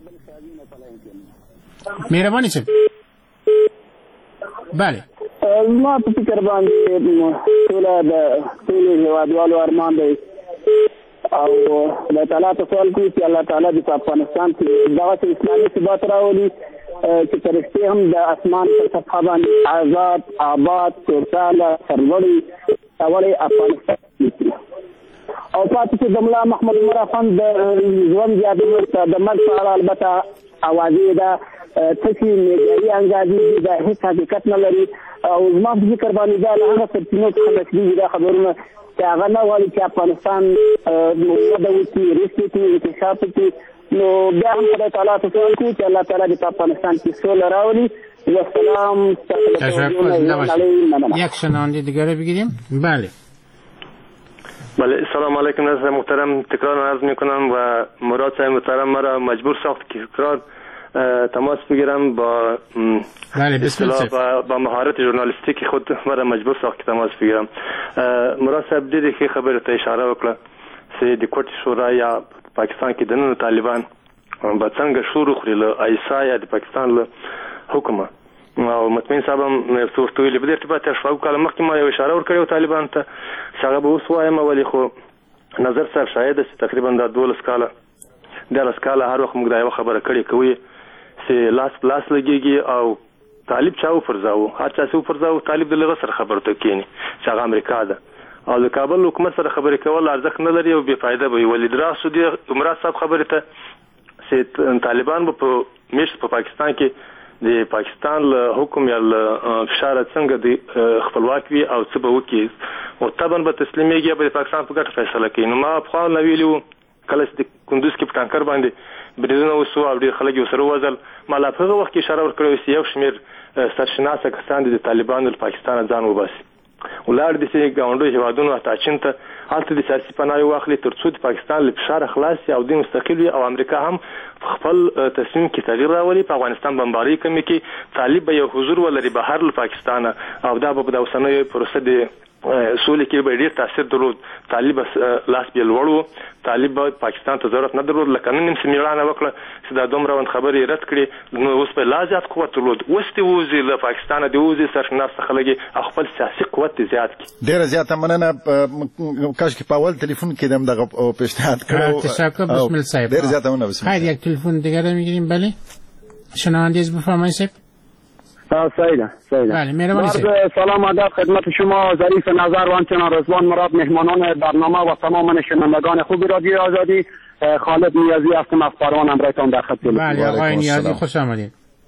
مهربانی شد. بله. ما په فکر باندې ټوله د ټولو هېوادوالو ارمان دی او الله تعالی ته سوال کوي چې الله تعالی د افغانستان کې دغسې اسلامي ثبات راولي چې په رښتیا هم د اسمان په سطحه باندې آزاد، آباد، سوکاله، سرلوړی پیاوړی افغانستان او پاتې چې د ملا محمد عمر افغان د ژوند یا د مرګ په اړه البته اوازې ده تکي میډیایي انګازې دي، دا هېڅ حقیقت نه لري او زما په فکر باندې دا له هغه سرچینو څخه نشلېږي دا خبرونه چې هغه نه غواړي چې افغانستان وده وکړي، رشد وکړي، انکشاف وکړي. نو بیا هم خدای تعالی ته سوال کوو چې الله تعالی دې په افغانستان کې سوله راولي. والسلام. یک شنونده دیگر بگیریم. بله بله، سلام علیکم ناظر محترم، تکرار عرض میکنم و مراد صاحب محترم مرا مجبور ساخت که تکرار تماس بگیرم با بله بسم با, با مهارت ژورنالیستیک خود مرا مجبور ساخت که تماس بگیرم. مراد صاحب دیدی که خبر ته اشاره وکړه چې د کوټ شورا یا پاکستان کې دنه طالبان به څنګه شروع خوري له ایسا یا د پاکستان له حکومت او مطمئن صاحب هم څه ویلي په دې ارتباط شپږ کاله مخکې ما یو اشاره ورکړې طالبان ته چې هغه به اوس وایم ولې خو نظر صاحب شاید چې تقریبا دا دولس کاله دولس کاله هر وخت موږ دا یو خبره کړې کوي چې لاس لاس لګيږي او طالب چاو فرزاو هر چا څو فرزاو طالب د لغه سره خبرته کېني چې هغه امریکا ده او د کابل حکومت سره خبرې کول ارزښت نه لري او بې فایده به وي. ولید راسو دی عمران صاحب خبره ته چې طالبان په میشت په پاکستان کې د پاکستان له حکم یا له فشار څنګه د خپلواک وي او څه به وکړي او طبعا به تسلیمېږي به د پاکستان په ګټه فیصله کوي. نو ما خو نو ویلو کله چې د کندوز کې په ټانکر باندې بریدونه وسو او ډېر خلک یې سره وځل ما لا په هغه وخت کې اشاره ورکړې چې یو شمېر سرشناسه کسان د طالبانو له پاکستان ځان وباسي ولاړ دي چې ګاونډو هېوادونو حتی چین ته هلته د سیاسي پناه واخلي ترڅو د پاکستان له فشار خلاص او د مستقل وي او امریکا هم خپل تصمیم کې تغییر راولي. په افغانستان بمباري کمی کې طالب به یو حضور ولري بهر له پاکستان او دا به د اوسنۍ پروسه د سولې کې به ډیر تاثیر درلود. طالب لاس بیل وړو، طالب پاکستان ته ضرورت نه درلود، لکه نن هم سمیړانه وکړه چې دا دومره وند خبرې رد کړي، نو اوس په لا زیات قوت درلود. اوس دې وځي له پاکستان دې وځي سرشناس څخه لګي خپل سیاسي قوت دې زیات کړي. ډیره زیاته مننه. کاش کې په اول ټلیفون کې دم دغه پیشنهاد کړو. تشکر بسم الله صاحب. ډیره زیاته مننه. بسم الله. خیر، یک تلفن دیگر میگیریم. بله شنونده بفرمایید صاحب. سیده سیده بله مهربانی. سلام ادب خدمت شما ظریف نظر و همچنان رضوان مراد مهمانان برنامه و تمام شنوندگان خوب رادیو آزادی. خالد نیازی هستم از پروان امرایتان در خط. بله آقای نیازی خوش آمدید.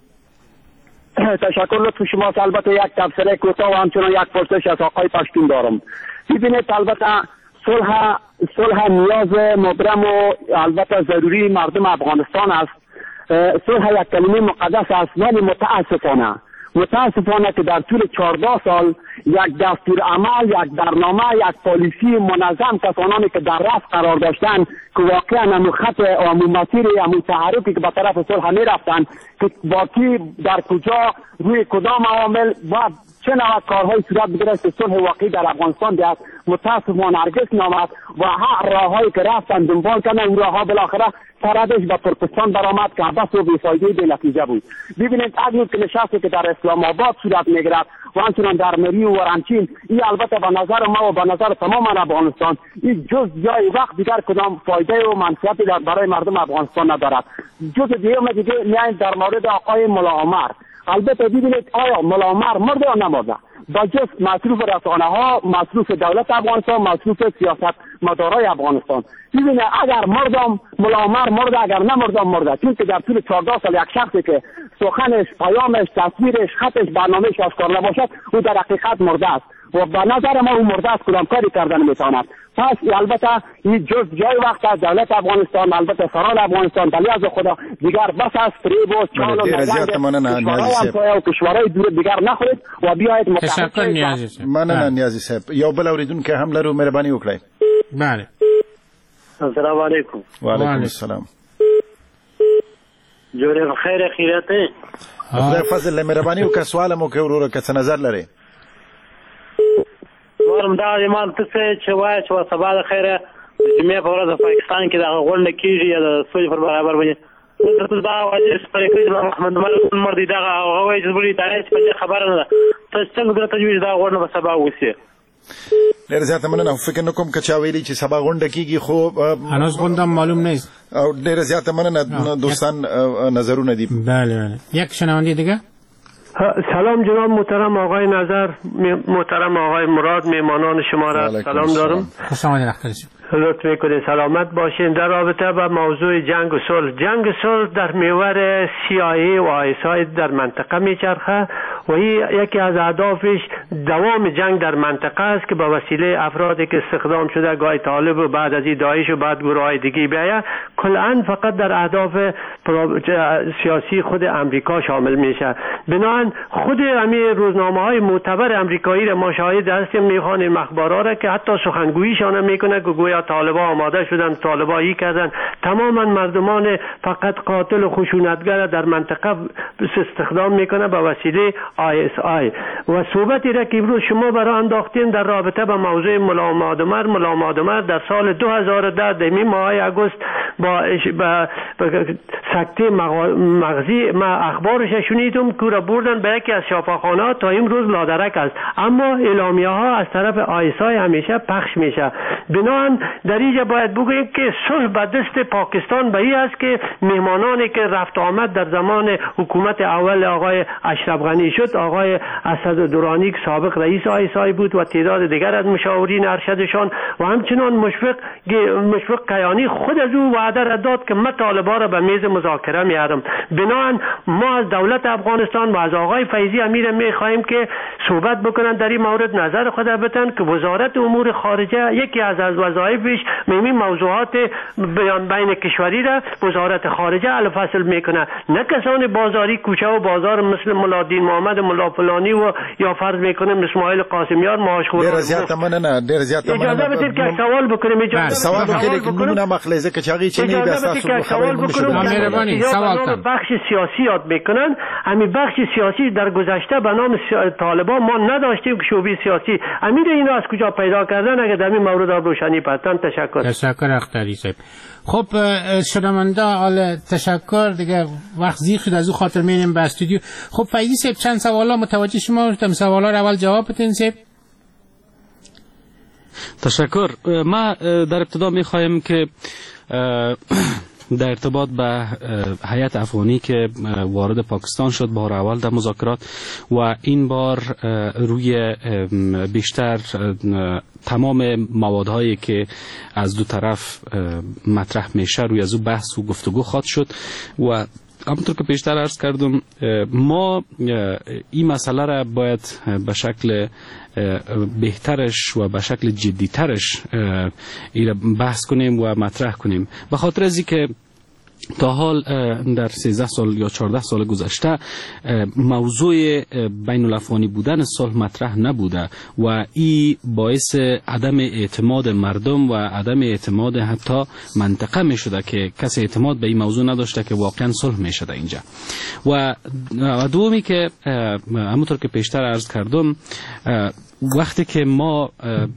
تشکر لطف شما. البته یک تبصره کوتاه و همچنان یک پرسش از آقای پشتون دارم. ببینید البته صلح صلح نیاز مبرم و البته ضروری مردم افغانستان است. صلح یک کلمه مقدس است، ولی متاسفانه متاسفانه که در طول چهارده سال یک دستور عمل، یک برنامه، یک پالیسی منظم کسانانی که در رأس قرار داشتن که واقعا امو خط و امو مسیر امو تحرکی که به طرف صلح می رفتن که باقی در کجا روی کدام عوامل و چه نوع کارهای صورت بگیره که صلح واقعی در افغانستان بیاد متاسفانه هرگز نامد و هر راههایی که رفتن دنبال کردن اون راهها بالاخره سردش به ترکستان برآمد که بس و بی‌فایده بی نتیجه بود. ببینید اگر که نشستی که در اسلام آباد صورت میگیرد و همچنان در مری و ورنچین، این البته به نظر ما و به نظر تمام افغانستان این جز جای وقت دیگر کدام فایده و منفعتی برای مردم افغانستان ندارد. جز دیگه دیگه میایم در مورد آقای ملا عمر. البته ببینید آیا ملا عمر مرد یا نمرده؟ با جز مصروف رسانه ها، مصروف دولت افغانستان، مصروف سیاست مدارای افغانستان. ببینید اگر مردم ملا عمر مرده، اگر نمردم مرده، چون که در طول چهارده سال یک شخصی که سخنش، پیامش، تصویرش، خطش، برنامهش آشکار نباشد او در حقیقت مرده است و به نظر ما او مرده است، کدام کاری کردن میتواند. پس البته این جز جای وقت از دولت افغانستان، البته سران افغانستان دلی از خدا دیگر بس است فریب و چال و نگنگ و کشورهای دور دیگر نخورید و بیایید متحد. تشکر نیازی صاحب. مننه نیازی صاحب. یو بل اوریدونکو هم لرو، مهرباني وکړئ. بله السلام علیکم. و علیکم السلام. جوړ خیر خیرات. خدای فضل مهرباني وکړه. سوال مو کوي وروره که څه نظر لري. ورم دا ایمان ته چې وای چې سبا د خیره جمعې په ورځ پاکستان کې د غونډه کیږي یا د سولې پر برابر باندې ته دا وایي چې پرې محمد مر دي دا هغه چې بری دا چې خبره نه ده. ته څنګه درته جوړ دا غونډه په سبا وسی؟ ډېر زیاته مننه. فکر نه کوم که چا ویلي چې سبا غونډه کیږي، خو هنوز غونډه معلوم نیست. او ډېر زیاته مننه دوستان نظرونه دي. بله بله. یک شنونده دیگه. سلام جناب محترم آقای نظر، محترم آقای مراد، میهمانان شما را سلام دارم. خوش آمدید اختر شما. لطف میکنید سلامت باشین. در رابطه با موضوع جنگ و صلح، جنگ و صلح در محور سی آی ای و آی اس آی در منطقه میچرخه و این یکی از اهدافش دوام جنگ در منطقه است که با وسیله افرادی که استخدام شده، گاهی طالب و بعد از این داعش و بعد گروه های دیگه بیاید، کلاً فقط در اهداف سیاسی خود امریکا شامل میشه. بنابراین خود همین روزنامه های معتبر امریکایی را ما شاهد هستیم، میخوانیم اخبارا را که حتی سخنگوییشان میکنه که گویا طالبان آماده شدن، طالبان ای کردن. تماما مردمان فقط قاتل و خشونتگر در منطقه استخدام میکنه با وسیله آی اس آی. و صحبتی را که امروز شما برای انداختین در رابطه با موضوع ملا مادمر، ملا مادمر در سال دو هزار و ده در ماه آگوست با با سکته مغزی ما اخبارش شنیدم که را بردن به یکی از شفاخانات تا امروز لادرک است، اما اعلامیه ها از طرف آی اس آی همیشه پخش میشه. بنابراین در اینجا باید بگوییم که صلح به دست پاکستان به این است که مهمانانی که رفت آمد در زمان حکومت اول آقای اشرف غنی شد، آقای اسد درانی که سابق رئیس آی اس آی بود و تعداد دیگر از مشاورین ارشدشان و همچنان مشفق مشفق کیانی خود از او وعده را داد که من طالبان را به میز مذاکره میارم. بنابراین ما از دولت افغانستان و از آقای فیضی امیر میخواهیم که صحبت بکنن در این مورد، نظر خود بدن که وزارت امور خارجه یکی از از وظایفش مهمی موضوعات بین کشوری را وزارت خارجه الفصل میکنه، نه کسان بازاری کوچه و بازار مثل ملا دین محمد ملا فلانی و یا فرض میکنیم اسماعیل قاسمیان معاش خورد ډیر زیات مننه ډیر زیات مننه اجازه بدید که سوال بکنیم اجازه سوال وکړئ چې نمونه مخلزه که چاغي چې نه بیا تاسو سوال بکنیم مهربانی سوال کن بخش سیاسی یاد میکنن همین بخش سیاسی در گذشته به نام طالبان ما نداشتیم که شعبه سیاسی امیر اینو از کجا پیدا کردن اگه در این مورد روشنی پتن تشکر تشکر اختری صاحب. خب شنونده حال تشکر دیگه وقت زیاد شد از او خاطر میریم به استودیو. خب فیضی صاحب چند سوالا متوجه شما شدم سوالا رو اول جواب بدین صاحب. تشکر. ما در ابتدا میخوایم که در ارتباط به هیئت افغانی که وارد پاکستان شد بار اول در مذاکرات و این بار روی بیشتر تمام موادهایی که از دو طرف مطرح میشه روی از او بحث و گفتگو خواهد شد و همونطور که پیشتر عرض کردم ما این مسئله را باید به شکل بهترش و به شکل جدیترش بحث کنیم و مطرح کنیم به خاطر از اینکه تا حال در سیزده سال یا چهارده سال گذشته موضوع بین الافغانی بودن صلح مطرح نبوده و این باعث عدم اعتماد مردم و عدم اعتماد حتی منطقه می شده که کسی اعتماد به این موضوع نداشته که واقعا صلح می شده اینجا. و دومی که همونطور که پیشتر عرض کردم وقتی که ما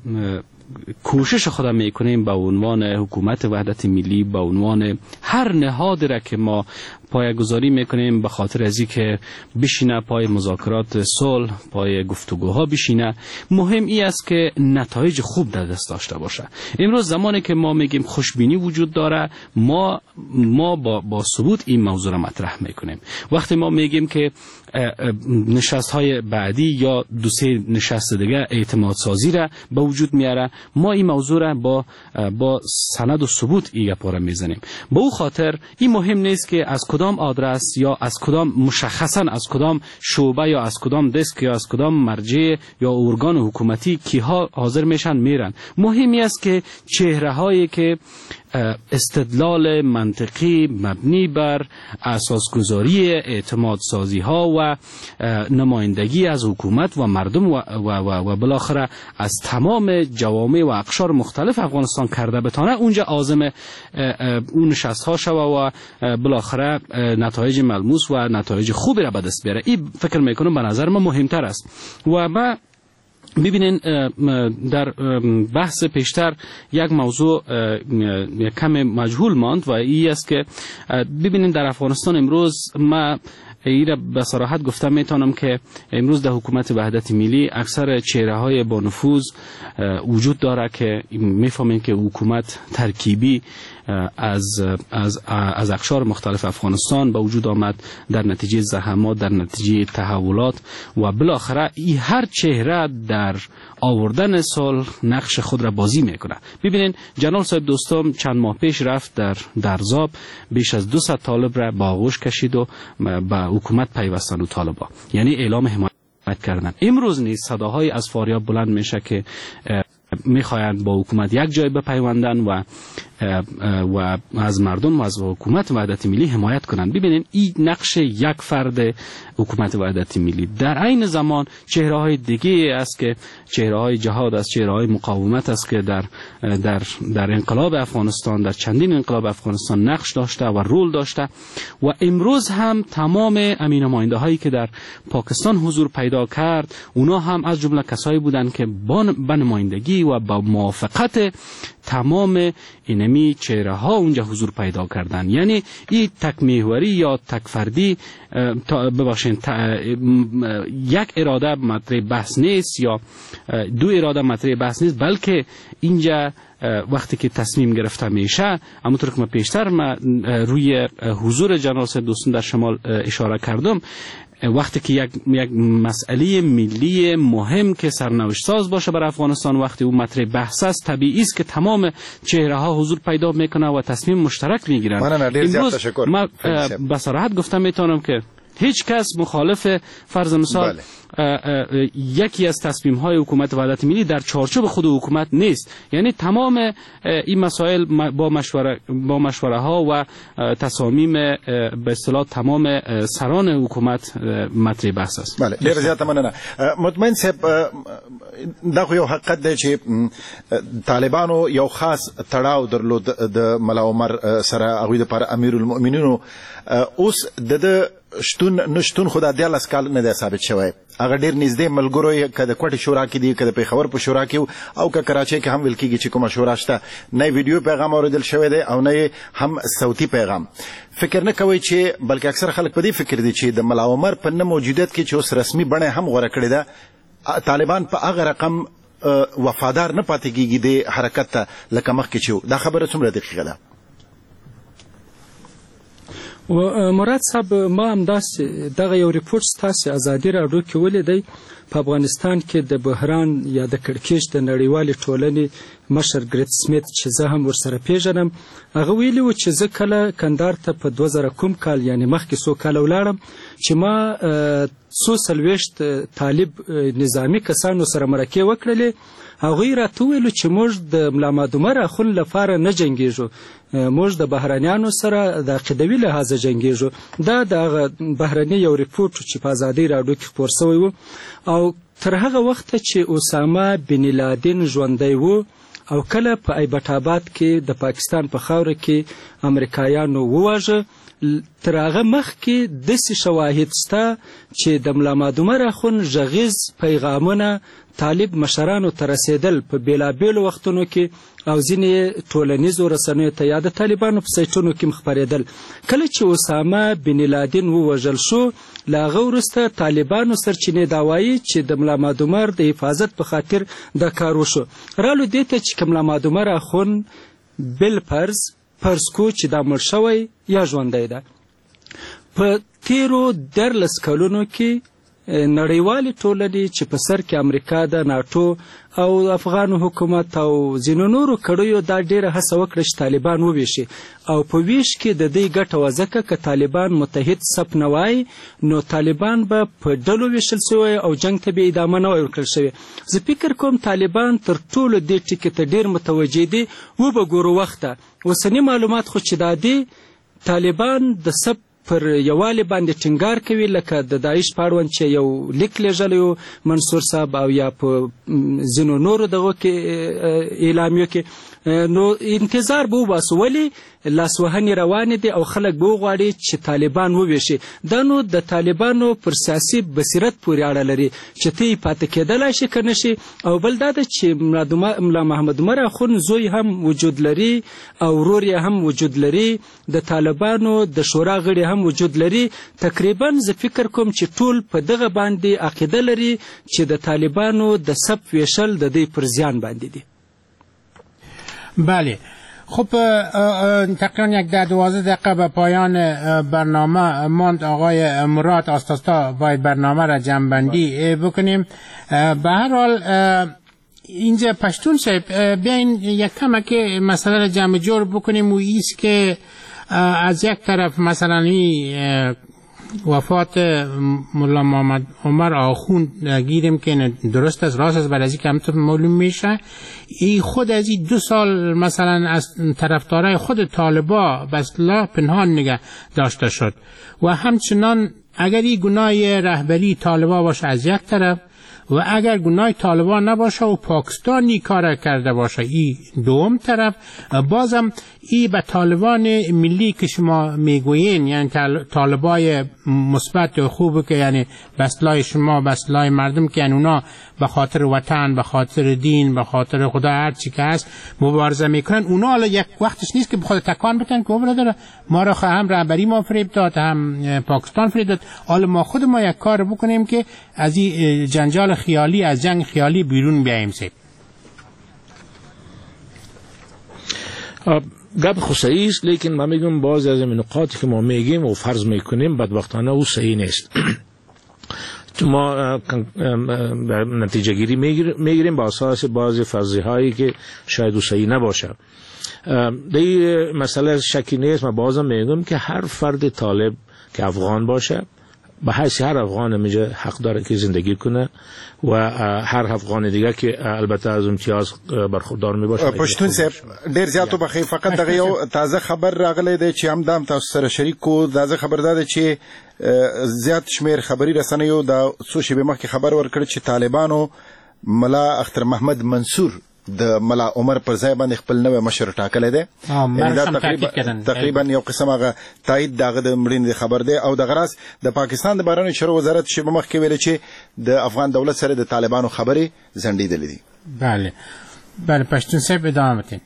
کوشش خودم میکنیم به عنوان حکومت وحدت ملی به عنوان هر نهادی را که ما پایه‌گذاری میکنیم به خاطر از اینکه بشینه پای مذاکرات صلح پای گفتگوها بشینه مهم ای است که نتایج خوب در دست داشته باشه. امروز زمانی که ما میگیم خوشبینی وجود داره ما ما با با ثبوت این موضوع را مطرح میکنیم. وقتی ما میگیم که نشست های بعدی یا دو سه نشست دیگه اعتماد سازی را به وجود میاره ما این موضوع را با با سند و ثبوت این گپا میزنیم. به او خاطر این مهم نیست که از کدام آدرس یا از کدام مشخصا از کدام شعبه یا از کدام دسک یا از کدام مرجع یا ارگان حکومتی کیها حاضر میشن میرن. مهمی است که چهره هایی که استدلال منطقی مبنی بر اساسگذاری اعتماد سازی ها و نمایندگی از حکومت و مردم و, و, و, و بالاخره از تمام جوامع و اقشار مختلف افغانستان کرده بتانه اونجا عازم اون نشست ها شوه و بالاخره نتایج ملموس و نتایج خوبی را به دست بیاره. این فکر میکنم به نظر من مهمتر است. و ما ببینین در بحث پیشتر یک موضوع کم مجهول ماند و این است که ببینین در افغانستان امروز ما ای را به صراحت گفتم میتونم که امروز در حکومت وحدت ملی اکثر چهره های با نفوذ وجود داره که میفهمین که حکومت ترکیبی از از از اقشار مختلف افغانستان به وجود آمد در نتیجه زحمات در نتیجه تحولات و بالاخره این هر چهره در آوردن صلح نقش خود را بازی میکنه. ببینین جناب صاحب دوستم چند ماه پیش رفت در درزاب بیش از دویست طالب را با آغوش کشید و به حکومت پیوستن و طالبا یعنی اعلام حمایت کردن. امروز نیز صداهای از فاریاب بلند میشه که میخواهند با حکومت یک جای بپیوندن و و از مردم و از حکومت وحدت ملی حمایت کنند. ببینید این نقش یک فرد حکومت وحدت ملی. در عین زمان چهره های دیگه است که چهره های جهاد است، چهره های مقاومت است که در در در انقلاب افغانستان در چندین انقلاب افغانستان نقش داشته و رول داشته و امروز هم تمام امین نماینده هایی که در پاکستان حضور پیدا کرد اونا هم از جمله کسایی بودند که با نمایندگی و با موافقت تمام اینمی چهره ها اونجا حضور پیدا کردن. یعنی این تک محوری یا تک فردی ببخشین یک اراده مطرح بحث نیست یا دو اراده مطرح بحث نیست، بلکه اینجا وقتی که تصمیم گرفته میشه همونطور که من پیشتر ما روی حضور جناب دوستان در شمال اشاره کردم وقتی که یک یک مسئله ملی مهم که سرنوشت ساز باشه برای افغانستان وقتی اون مطرح بحث است طبیعی است که تمام چهره ها حضور پیدا میکنه و تصمیم مشترک میگیرن. امروز ما به صراحت گفتم میتونم که هیچ کس مخالف فرض مثال بله. یکی از تصمیم های حکومت وحدت ملی در چارچوب خود حکومت نیست. یعنی تمام این مسائل با مشوره با مشوره ها و تصامیم به اصطلاح تمام سران حکومت مطرح بحث است. بله ډیر زیاته مننه. مطمئن صاحب دا خو یو حقیقت دی چې طالبانو یو خاص تړاو درلود د ملا عمر سره، هغوی دپاره امیر المؤمنینو. اوس د شتون نشتون خو دا دیارلس کال نه دی ثابت شوی. هغه ډېر نږدې ملګرو یې که د کوټې شورا کې دي، که د پېښور په شورا کې او که کراچۍ کې هم ویل کېږي چې کومه شورا شته، نه یې ویډیو پیغام اورېدل شوی دی او نه یې هم صوتي پیغام. فکر نه کوئ چې بلکې اکثر خلک په دې فکر دي چې د ملا عمر په نه موجودیت کې چې اوس رسمي بڼه هم غوره کړې ده، طالبان په هغه رقم وفادار نه پاتې کېږي د حرکت ته لکه مخکې چې و. دا خبره څومره دقیقه ده؟ و مراد صاحب ما هم داسې دغه یو ریپورټ ستاسې ازادي راډیو کې ولیدی په افغانستان کې د بحران یا د کړکېچ د نړیوالې ټولنې مشر ګریت سمیت چې زه هم ورسره پیژنم، هغه ویلي و چې زه کله کندهار ته په دوه زره کوم کال یعنې مخکې څو کاله ولاړم چې ما څو څلوېښت طالب نظامي کسانو سره مرکې وکړلې. هغوی راته وویلو چې موږ د ملا محمد عمر اخون لپاره نه جنګېږو، موږ د بهرنیانو سره د عقیدوي لحاظه جنګېږو. دا د هغه بهرني یو ریپورټ چې په ازادۍ راډیو کې خپور سوی و. او تر هغه وخته چې اسامه بن لادن ژوندی و او کله په ایبټ آباد کې د پاکستان په خاوره کې امریکایانو وواژه، تر هغه مخکې داسې شواهد شته چې د ملا محمد عمر اخون غږیز پیغامونه طالب مشرانو ته رسېدل په بېلابېلو وختونو کې او ځینې ټولنیزو رسنیو ته یا د طالبانو په سایټونو کې خپرېدل. کله چې اسامه بن لادن ووژل شو، له هغه وروسته طالبانو سرچینې دا وایي چې د ملا محمد عمر د حفاظت په خاطر دا کار وشو. رالو دې ته چې ملا محمد عمر اخون بالفرض فرض کو چې دا مړ شوی یا ژوندی ده. په تیرو دیارلس کلونو کې نړیوالې ټولنې چې په سر کې امریکا ده، ناټو او افغان حکومت او ځینو نورو کړیو دا ډېره هڅه وکړه چې طالبان وویشي او په ویش کې د دې ګټه وه ځکه که طالبان متحد صف نه وای نو طالبان به په ډلو ویشل سوی او جنګ ته به ادامه نه وای ورکړل شوې. زه فکر کوم طالبان تر ټولو دې ټکي ته ډېر متوجه دي. وبګورو وخته اوسني معلومات خو چې دا دي، طالبان د صف پر یووالي باندې ټینګار کوي، لکه د داعش په اړوند چې یو لیک لیږلی و منصور صاحب او یا په ځینو نورو دغو کې اعلامیو کې. نو انتظار به وباسو، ولې لاسوهنې روانې دي او خلک به وغواړي چې طالبان وویشي. دا نو د طالبانو پر سیاسي بصیرت پورې اړه لري چې ته یې پاتې کېدلی شي که نه شي. او بل دا ده چې ملا محمد عمر اخون زوی هم وجود لري او ورور یې هم وجود لري، د طالبانو د شورا غړي هم وجود لري. تقریبا زه فکر کوم چې ټول په دغه باندې عقیده لري چې د طالبانو د صف ویشل د دوی پر زیان باندې دي. بله، خب تقریبا یک ده دوازده دقیقه به پایان برنامه ماند. آقای مراد آستاستا باید برنامه را جمع‌بندی بکنیم. به هر حال اینجا پشتون صاحب بیاین یک کمک مسئله را جمع جور بکنیم و ایست که از یک طرف مثلا وفات ملا محمد عمر آخون گیریم که درست است، راست است، بعد از اینکه همطور معلوم میشه ای خود از این دو سال مثلا از طرفدارای خود طالبا به اصطلاح پنهان نگه داشته شد و همچنان اگر این گناه رهبری طالبا باشه از یک طرف و اگر گناه طالبان نباشه و پاکستانی کار کرده باشه این دوم طرف، بازم ای به طالبان ملی که شما میگوین یعنی طالبای مثبت و خوبه که یعنی بسلای شما بسلای مردم که یعنی اونا به خاطر وطن به خاطر دین به خاطر خدا هر چی که هست مبارزه میکنن، اونا حالا یک وقتش نیست که بخواد تکان بتن که برادر ما را هم رهبری ما فریب داد هم پاکستان فریب داد، حالا ما خود ما یک کار بکنیم که از این جنجال خیالی از جنگ خیالی بیرون بیاییم. سید گپ خو صحیح است، لیکن ما میگم باز از این نقاطی که ما میگیم و فرض میکنیم بدبختانه او صحیح نیست. ما نتیجه گیری میگیریم با اساس بعضی فرضیه هایی که شاید او صحیح نباشه. در مسئله شکی نیست. ما بازم میگم که هر فرد طالب که افغان باشه به حیث هر افغان میجه حق داره که زندگی کنه و هر افغان دیگه که البته از امتیاز برخوردار میباشه. پښتون صاحب ډیر زیاتو بخې فقط دغه یو تازه خبر راغلی دی چې هم دام تاسو سره شریک کو. تازه خبر ده چې زیات شمیر خبري رسنیو د څو شېبې مخکې خبر ورکړ چې طالبانو ملا اختر محمد منصور د ملا عمر پر ځای باندې خپل نوې مشر ټاکلی دی. تقریبا تقریبا یو قسم هغه تایید دغه د مړینې خبر دی او دغه راز د پاکستان د بهرنیو چارو وزارت شیبه مخکې ویل چې د افغان دولت سره د طالبانو خبرې ځنډېدلې دي. بله بله پښتون صاحب ادامه بدین.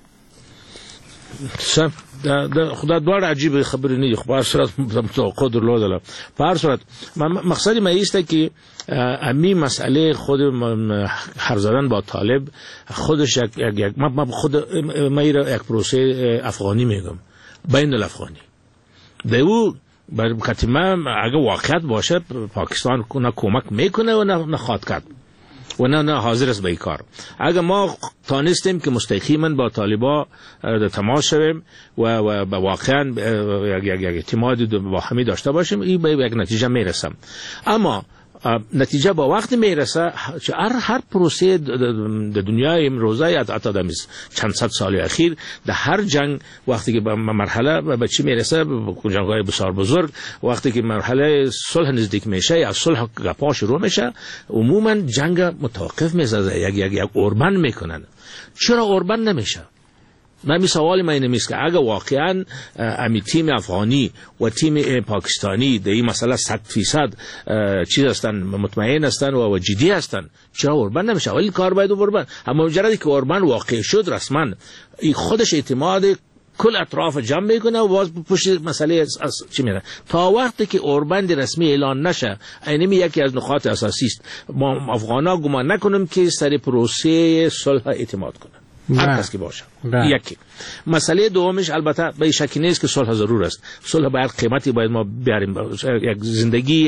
سم دا خدا دواړه عجیب خبرې نه دي، خو په هر صورت توقع درلودله. په هر صورت مقصد ما ایسته که امی مسئله خود حرف زدن با طالب خودش یک یک ما خود ما یک پروسه افغانی میگم، بین الافغانی به او بر کتیمه اگه واقعیت باشه پاکستان نه کمک میکنه و نه نخواد کرد و نه نه حاضر است به این کار. اگر ما تانستیم که مستقیما با طالبا تماس شویم و و واقعا یک یک اعتماد با همی داشته باشیم، این به یک نتیجه میرسم. اما نتیجه با وقت میرسه که هر هر پروسه د دنیای امروزه حتی در چند صد سال اخیر در هر جنگ وقتی که به مرحله به چی میرسه، جنگ‌های بسیار بزرگ، وقتی که مرحله صلح نزدیک میشه یا صلح گپا شروع میشه، عموما جنگ متوقف میشه، یک یک یک اوربن میکنن. چرا اوربن نمیشه؟ من سوال من اینه میست که اگه واقعا امی تیم افغانی و تیم پاکستانی در این مسئله صد فیصد چیز هستن، مطمئن هستن و جدی هستن، چرا اوربن نمیشه؟ ولی کار باید اوربن. اما مجردی که اوربن واقع شد رسما این خودش اعتماد کل اطراف جمع میکنه و باز پشت مسئله از چی میره تا وقتی که اوربند رسمی اعلان نشه. اینمی یکی از نقاط اساسی است. ما افغانا گمان نکنیم که سر پروسه صلح اعتماد کنه هر کس که باشه. یکی مسئله دومش البته به شکی نیست که صلح ضرور است. صلح باید قیمتی باید ما بیاریم، یک زندگی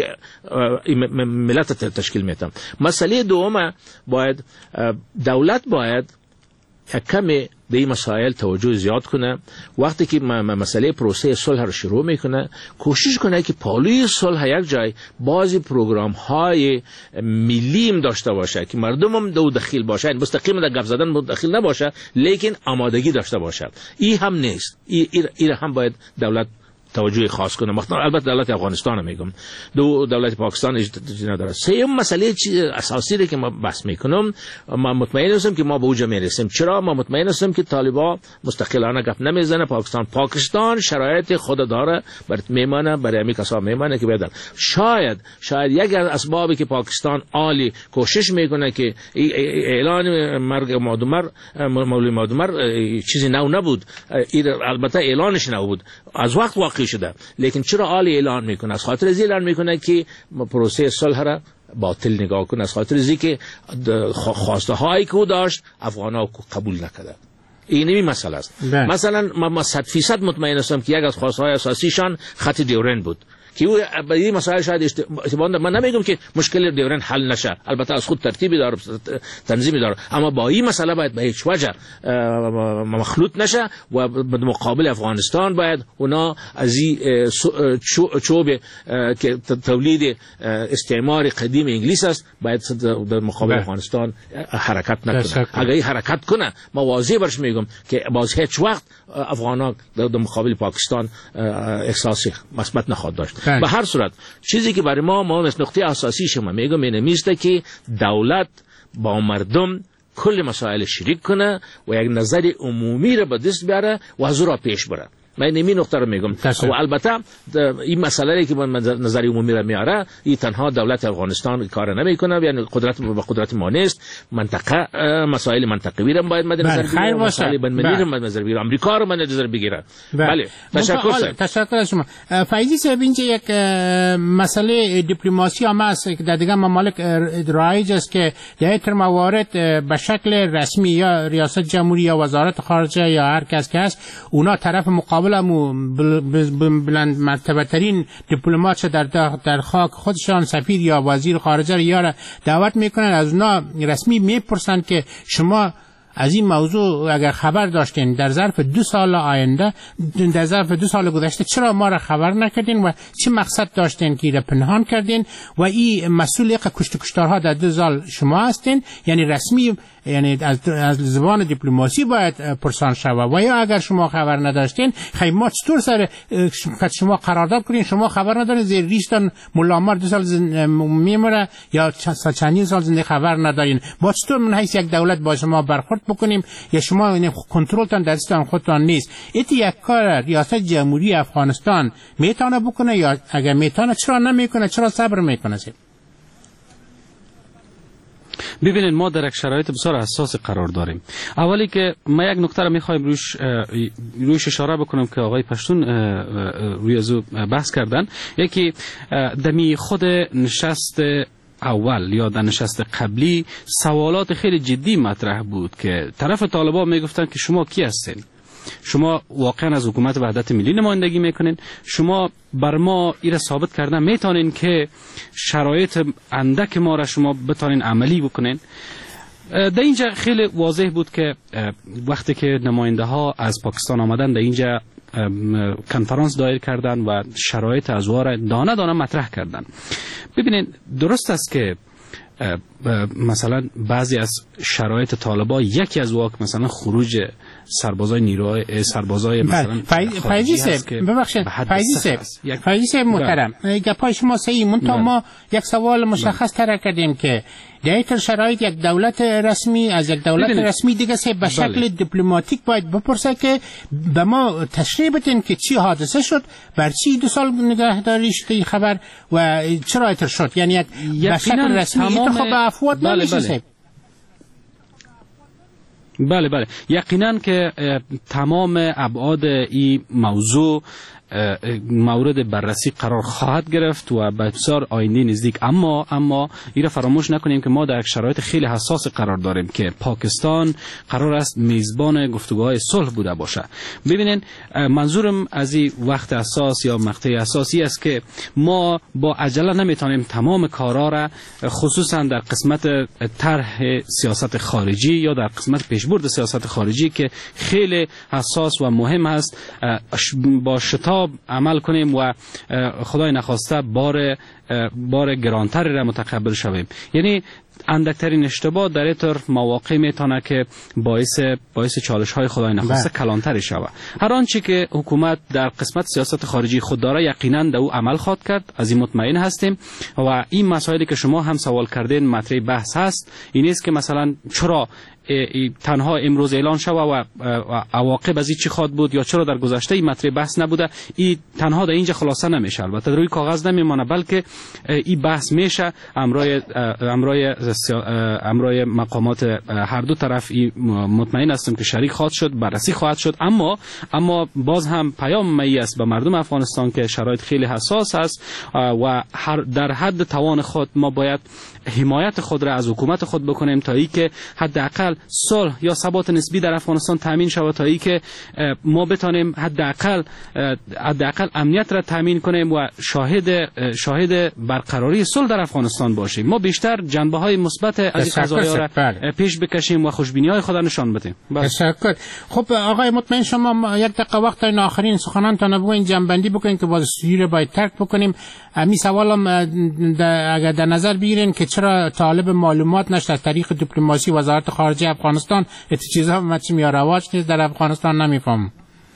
ملت تشکیل میتم. مسئله دوم باید دولت باید کمی به این مسائل توجه زیاد کنه. وقتی که مسئله پروسه صلح رو شروع میکنه کوشش کنه که پالوی صلح یک جای بعضی پروگرام های ملیم داشته باشه که مردم هم دو دخیل باشه، مستقیم در گپ زدن دخیل نباشه لیکن آمادگی داشته باشه. این هم نیست، این هم باید دولت توجه خاص کنه. مثلا البته دولت افغانستان میگم، دو دولت پاکستان اجازه نداره. سوم مسئله اساسی رو که ما بحث میکنم، ما مطمئن هستم که ما به اوج میرسیم. چرا؟ ما مطمئن هستم که طالبان مستقلانه گپ نمیزنه. پاکستان پاکستان شرایط خود داره، برای میمانه، برای امی کسا میمانه که بدن. شاید شاید یک از اسبابی که پاکستان عالی کوشش میکنه که اعلان مرگ مادمر مولوی مادمر چیزی نو نبود، البته اعلانش نبود، از وقت واقع شده، لیکن چرا عالی اعلان میکنه؟ از خاطر از اعلان میکنه که پروسه صلح را باطل نگاه کنه، از خاطر از که خواسته هایی که داشت افغانا قبول نکرده. اینمی مسئله است. مثلا ما صد فیصد مطمئن هستم که یک از خواسته های اساسیشان خط دیورند بود که او به این مسائل شاید اشتباه. من نمیگم که مشکل دیورند حل نشه، البته از خود ترتیبی داره، تنظیمی داره، اما با این مسئله باید به هیچ وجه مخلوط نشه و به مقابل افغانستان باید اونا از این چوب که تولید استعمار قدیم انگلیس است باید در مقابل افغانستان حرکت نکنه. اگر این حرکت کنه ما واضح برش میگم که باز هیچ وقت افغانان در مقابل پاکستان احساس مثبت نخواهد داشت. به هر صورت چیزی که برای ما ما نقطه اساسی شما میگم اینه میسته که دولت با مردم کل مسائل شریک کنه و یک نظر عمومی را به دست بیاره و از او را پیش بره. من نمی نقطه رو میگم و البته این مسئله که من نظر عمومی را میاره این تنها دولت افغانستان کار نمیکنه، یعنی قدرت به قدرت ما نیست. منطقه مسائل منطقوی را باید مد نظر بگیره، مسائل بین المللی را مد نظر بگیره، آمریکا را مد نظر بگیره. بله تشکر سر. تشکر از شما. فایزی صاحب اینجا یک مسئله دیپلماسی هم است که در دیگه ممالک رایج است که در هر موارد به شکل رسمی یا ریاست جمهوری یا وزارت خارجه یا هر کس که است اونا طرف مقابل بلند مرتبه ترین دیپلمات در در خاک خودشان سفیر یا وزیر خارجه یا دعوت میکنن، از اونا رسمی میپرسن که شما از این موضوع اگر خبر داشتین در ظرف دو سال آینده، در ظرف دو سال گذشته چرا ما را خبر نکردین و چه مقصد داشتین که را پنهان کردین؟ و این مسئول کشت کشتارها در دو سال شما هستین، یعنی رسمی، یعنی از, از زبان دیپلماسی باید پرسان شود. و یا اگر شما خبر نداشتین خیلی ما چطور سر شما قرارداد کنین؟ شما خبر ندارین زیر ریشتان ملا عمر دو سال میمره یا چندین سال زنده خبر ندارین. ما چطور من حیث یک دولت با شما برخورد بکنیم؟ یا شما کنترلتان در دستان خودتان نیست؟ ایتی یک کار ریاست جمهوری افغانستان میتونه بکنه یا اگر میتونه چرا نمیکنه؟ چرا صبر میکنه؟ ببینید ما در یک شرایط بسیار حساس قرار داریم. اولی که ما یک نکته را میخوایم روش روش اشاره بکنم که آقای پشتون روی ازو بحث کردن. یکی دمی خود نشست اول یا در نشست قبلی سوالات خیلی جدی مطرح بود که طرف طالبان میگفتن که شما کی هستین؟ شما واقعا از حکومت وحدت ملی نمایندگی میکنین؟ شما بر ما ایره ثابت کردن میتونین که شرایط اندک ما را شما بتونین عملی بکنین؟ در اینجا خیلی واضح بود که وقتی که نماینده ها از پاکستان آمدن در اینجا کنفرانس دایر کردن و شرایط از واره دانه دانه مطرح کردن. ببینید درست است که مثلا بعضی از شرایط طالبان یکی از واقع مثلا خروج سربازای نیروهای سربازای مثلا فایزی صاحب ببخشید فایزی صاحب فایزی صاحب محترم گپای شما صحیح، منتها ما یک سوال مشخص طرح کردیم که در این شرایط یک دولت رسمی از یک دولت ببینید. رسمی دیگه سه به شکل بله. دیپلماتیک باید بپرسه که به ما تشریح بدین که چی حادثه شد، بر چی دو سال نگهداری شد خبر و چرا ایتر شد، یعنی یک به شکل رسمی ایتر خب افواد بله نمیشه بله. بله بله یقینا که تمام ابعاد این موضوع مورد بررسی قرار خواهد گرفت و بسیار آینده نزدیک. اما اما این را فراموش نکنیم که ما در یک شرایط خیلی حساس قرار داریم که پاکستان قرار است میزبان گفتگوهای صلح بوده باشه. ببینین منظورم از این وقت حساس یا مقطع حساسی است که ما با عجله نمیتونیم تمام کارا را خصوصا در قسمت طرح سیاست خارجی یا در قسمت پیشبرد سیاست خارجی که خیلی حساس و مهم است با شتاب عمل کنیم و خدای نخواسته بار بار گرانتری را متقبل شویم. یعنی اندکترین اشتباه در اینطور مواقع میتونه که باعث باعث چالش های خدای نخواسته کلانتری شود. هر آنچه که حکومت در قسمت سیاست خارجی خود داره یقینا در او عمل خواهد کرد، از این مطمئن هستیم. و این مسائلی که شما هم سوال کردین مطرح بحث هست، این است که مثلا چرا تنها امروز اعلان شود و عواقب از این چی خواهد بود یا چرا در گذشته این مطرح بحث نبوده، این تنها در اینجا خلاصه نمیشه، البته روی کاغذ نمیمانه، بلکه این بحث میشه امرای امرای امرای مقامات هر دو طرف مطمئن هستم که شریک خواهد شد، بررسی خواهد شد. اما اما باز هم پیام می است به مردم افغانستان که شرایط خیلی حساس است و هر در حد توان خود ما باید حمایت خود را از حکومت خود بکنیم تا ای که حداقل صلح یا ثبات نسبی در افغانستان تامین شود، تا ای که ما بتانیم حداقل حداقل امنیت را تامین کنیم و شاهد شاهد برقراری صلح در افغانستان باشیم. ما بیشتر جنبه های مثبت از این قضایا را پیش بکشیم و خوشبینی های خود نشان بدیم. تشکر. خب آقای مطمئن شما یک دقیقه وقت این آخرین سخنانتان بگوین، جنبندی بکنین که باز استودیو باید ترک بکنیم. می سوالم اگر در نظر بگیرین که چرا طالب معلومات نشد از طریق دیپلماسی وزارت خارجه افغانستان ات چیزا مچ می رواج نیست در افغانستان نمیفهم.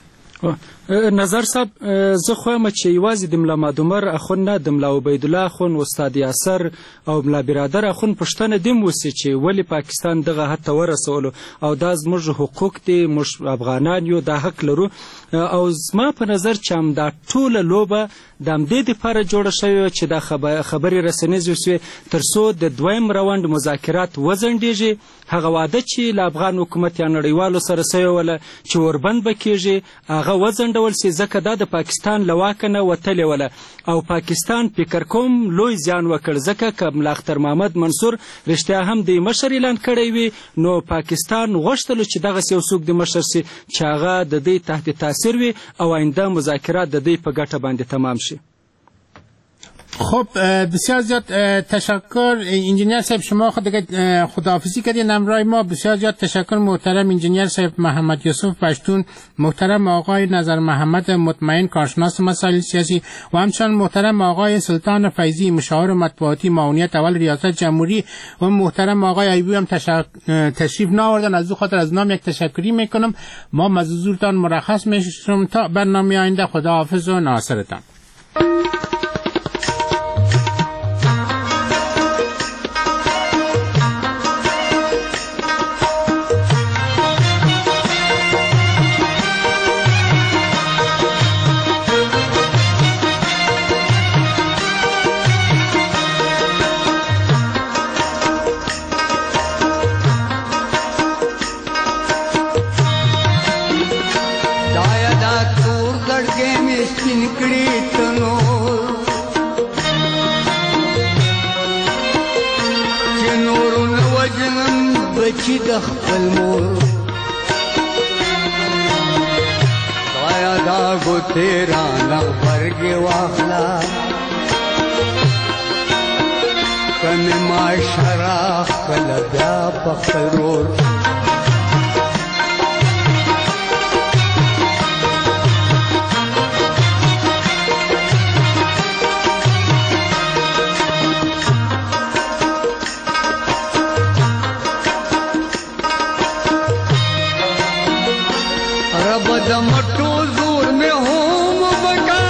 نظر صاحب زه خو چې یوازې د ملا مادومر اخون نه د ملا عبید الله اخون استاد یاسر او ملا برادر اخون پښتنه دیم وسی چې ولی پاکستان دغه حد ته ورسولو او دا زموږ حقوق دي، موږ افغانان یو دا حق لرو. او زما په نظر چې هم دا ټوله لوبه د همدې دپاره جوړه شوې چې دا خبرې رسنیزې وسوې تر څو د دویم راوند مذاکرات وځنډېږي. هغه واده چې له افغان حکومت یا نړیوالو سره سوی وله چې وربند به کېږي هغه وځنډول سي، ځکه دا د پاکستان له واکه نه وتلې وله او پاکستان فکر کوم لوی زیان وکړ، ځکه که ملا اختر محمد منصور رښتیا هم د مشر اعلان کړی وي نو پاکستان غوښتلو چې دغسې یو څوک د مشر سي چې هغه د دې تحت تاثیر وي او آینده مذاکرات د دې په ګټه باندې تمام شي. خب بسیار زیاد تشکر انجینیر صاحب، شما خود دیگه خداحافظی کردین همراه ما. بسیار زیاد تشکر محترم انجینیر صاحب محمد یوسف پشتون، محترم آقای نظر محمد مطمئن کارشناس مسائل سیاسی و همچنان محترم آقای سلطان فیضی مشاور مطبوعاتی معاونیت اول ریاست جمهوری و محترم آقای ایوبی هم تشک... تشریف نآوردن. از او خاطر از نام یک تشکری میکنم. ما مزورتان مرخص میشم تا برنامه آینده. خداحافظ و ناصرتان. چې د خپل مور دایا دا ګوتې رانه غبرګې واخله که مې معاشره کله بیا په خپل رور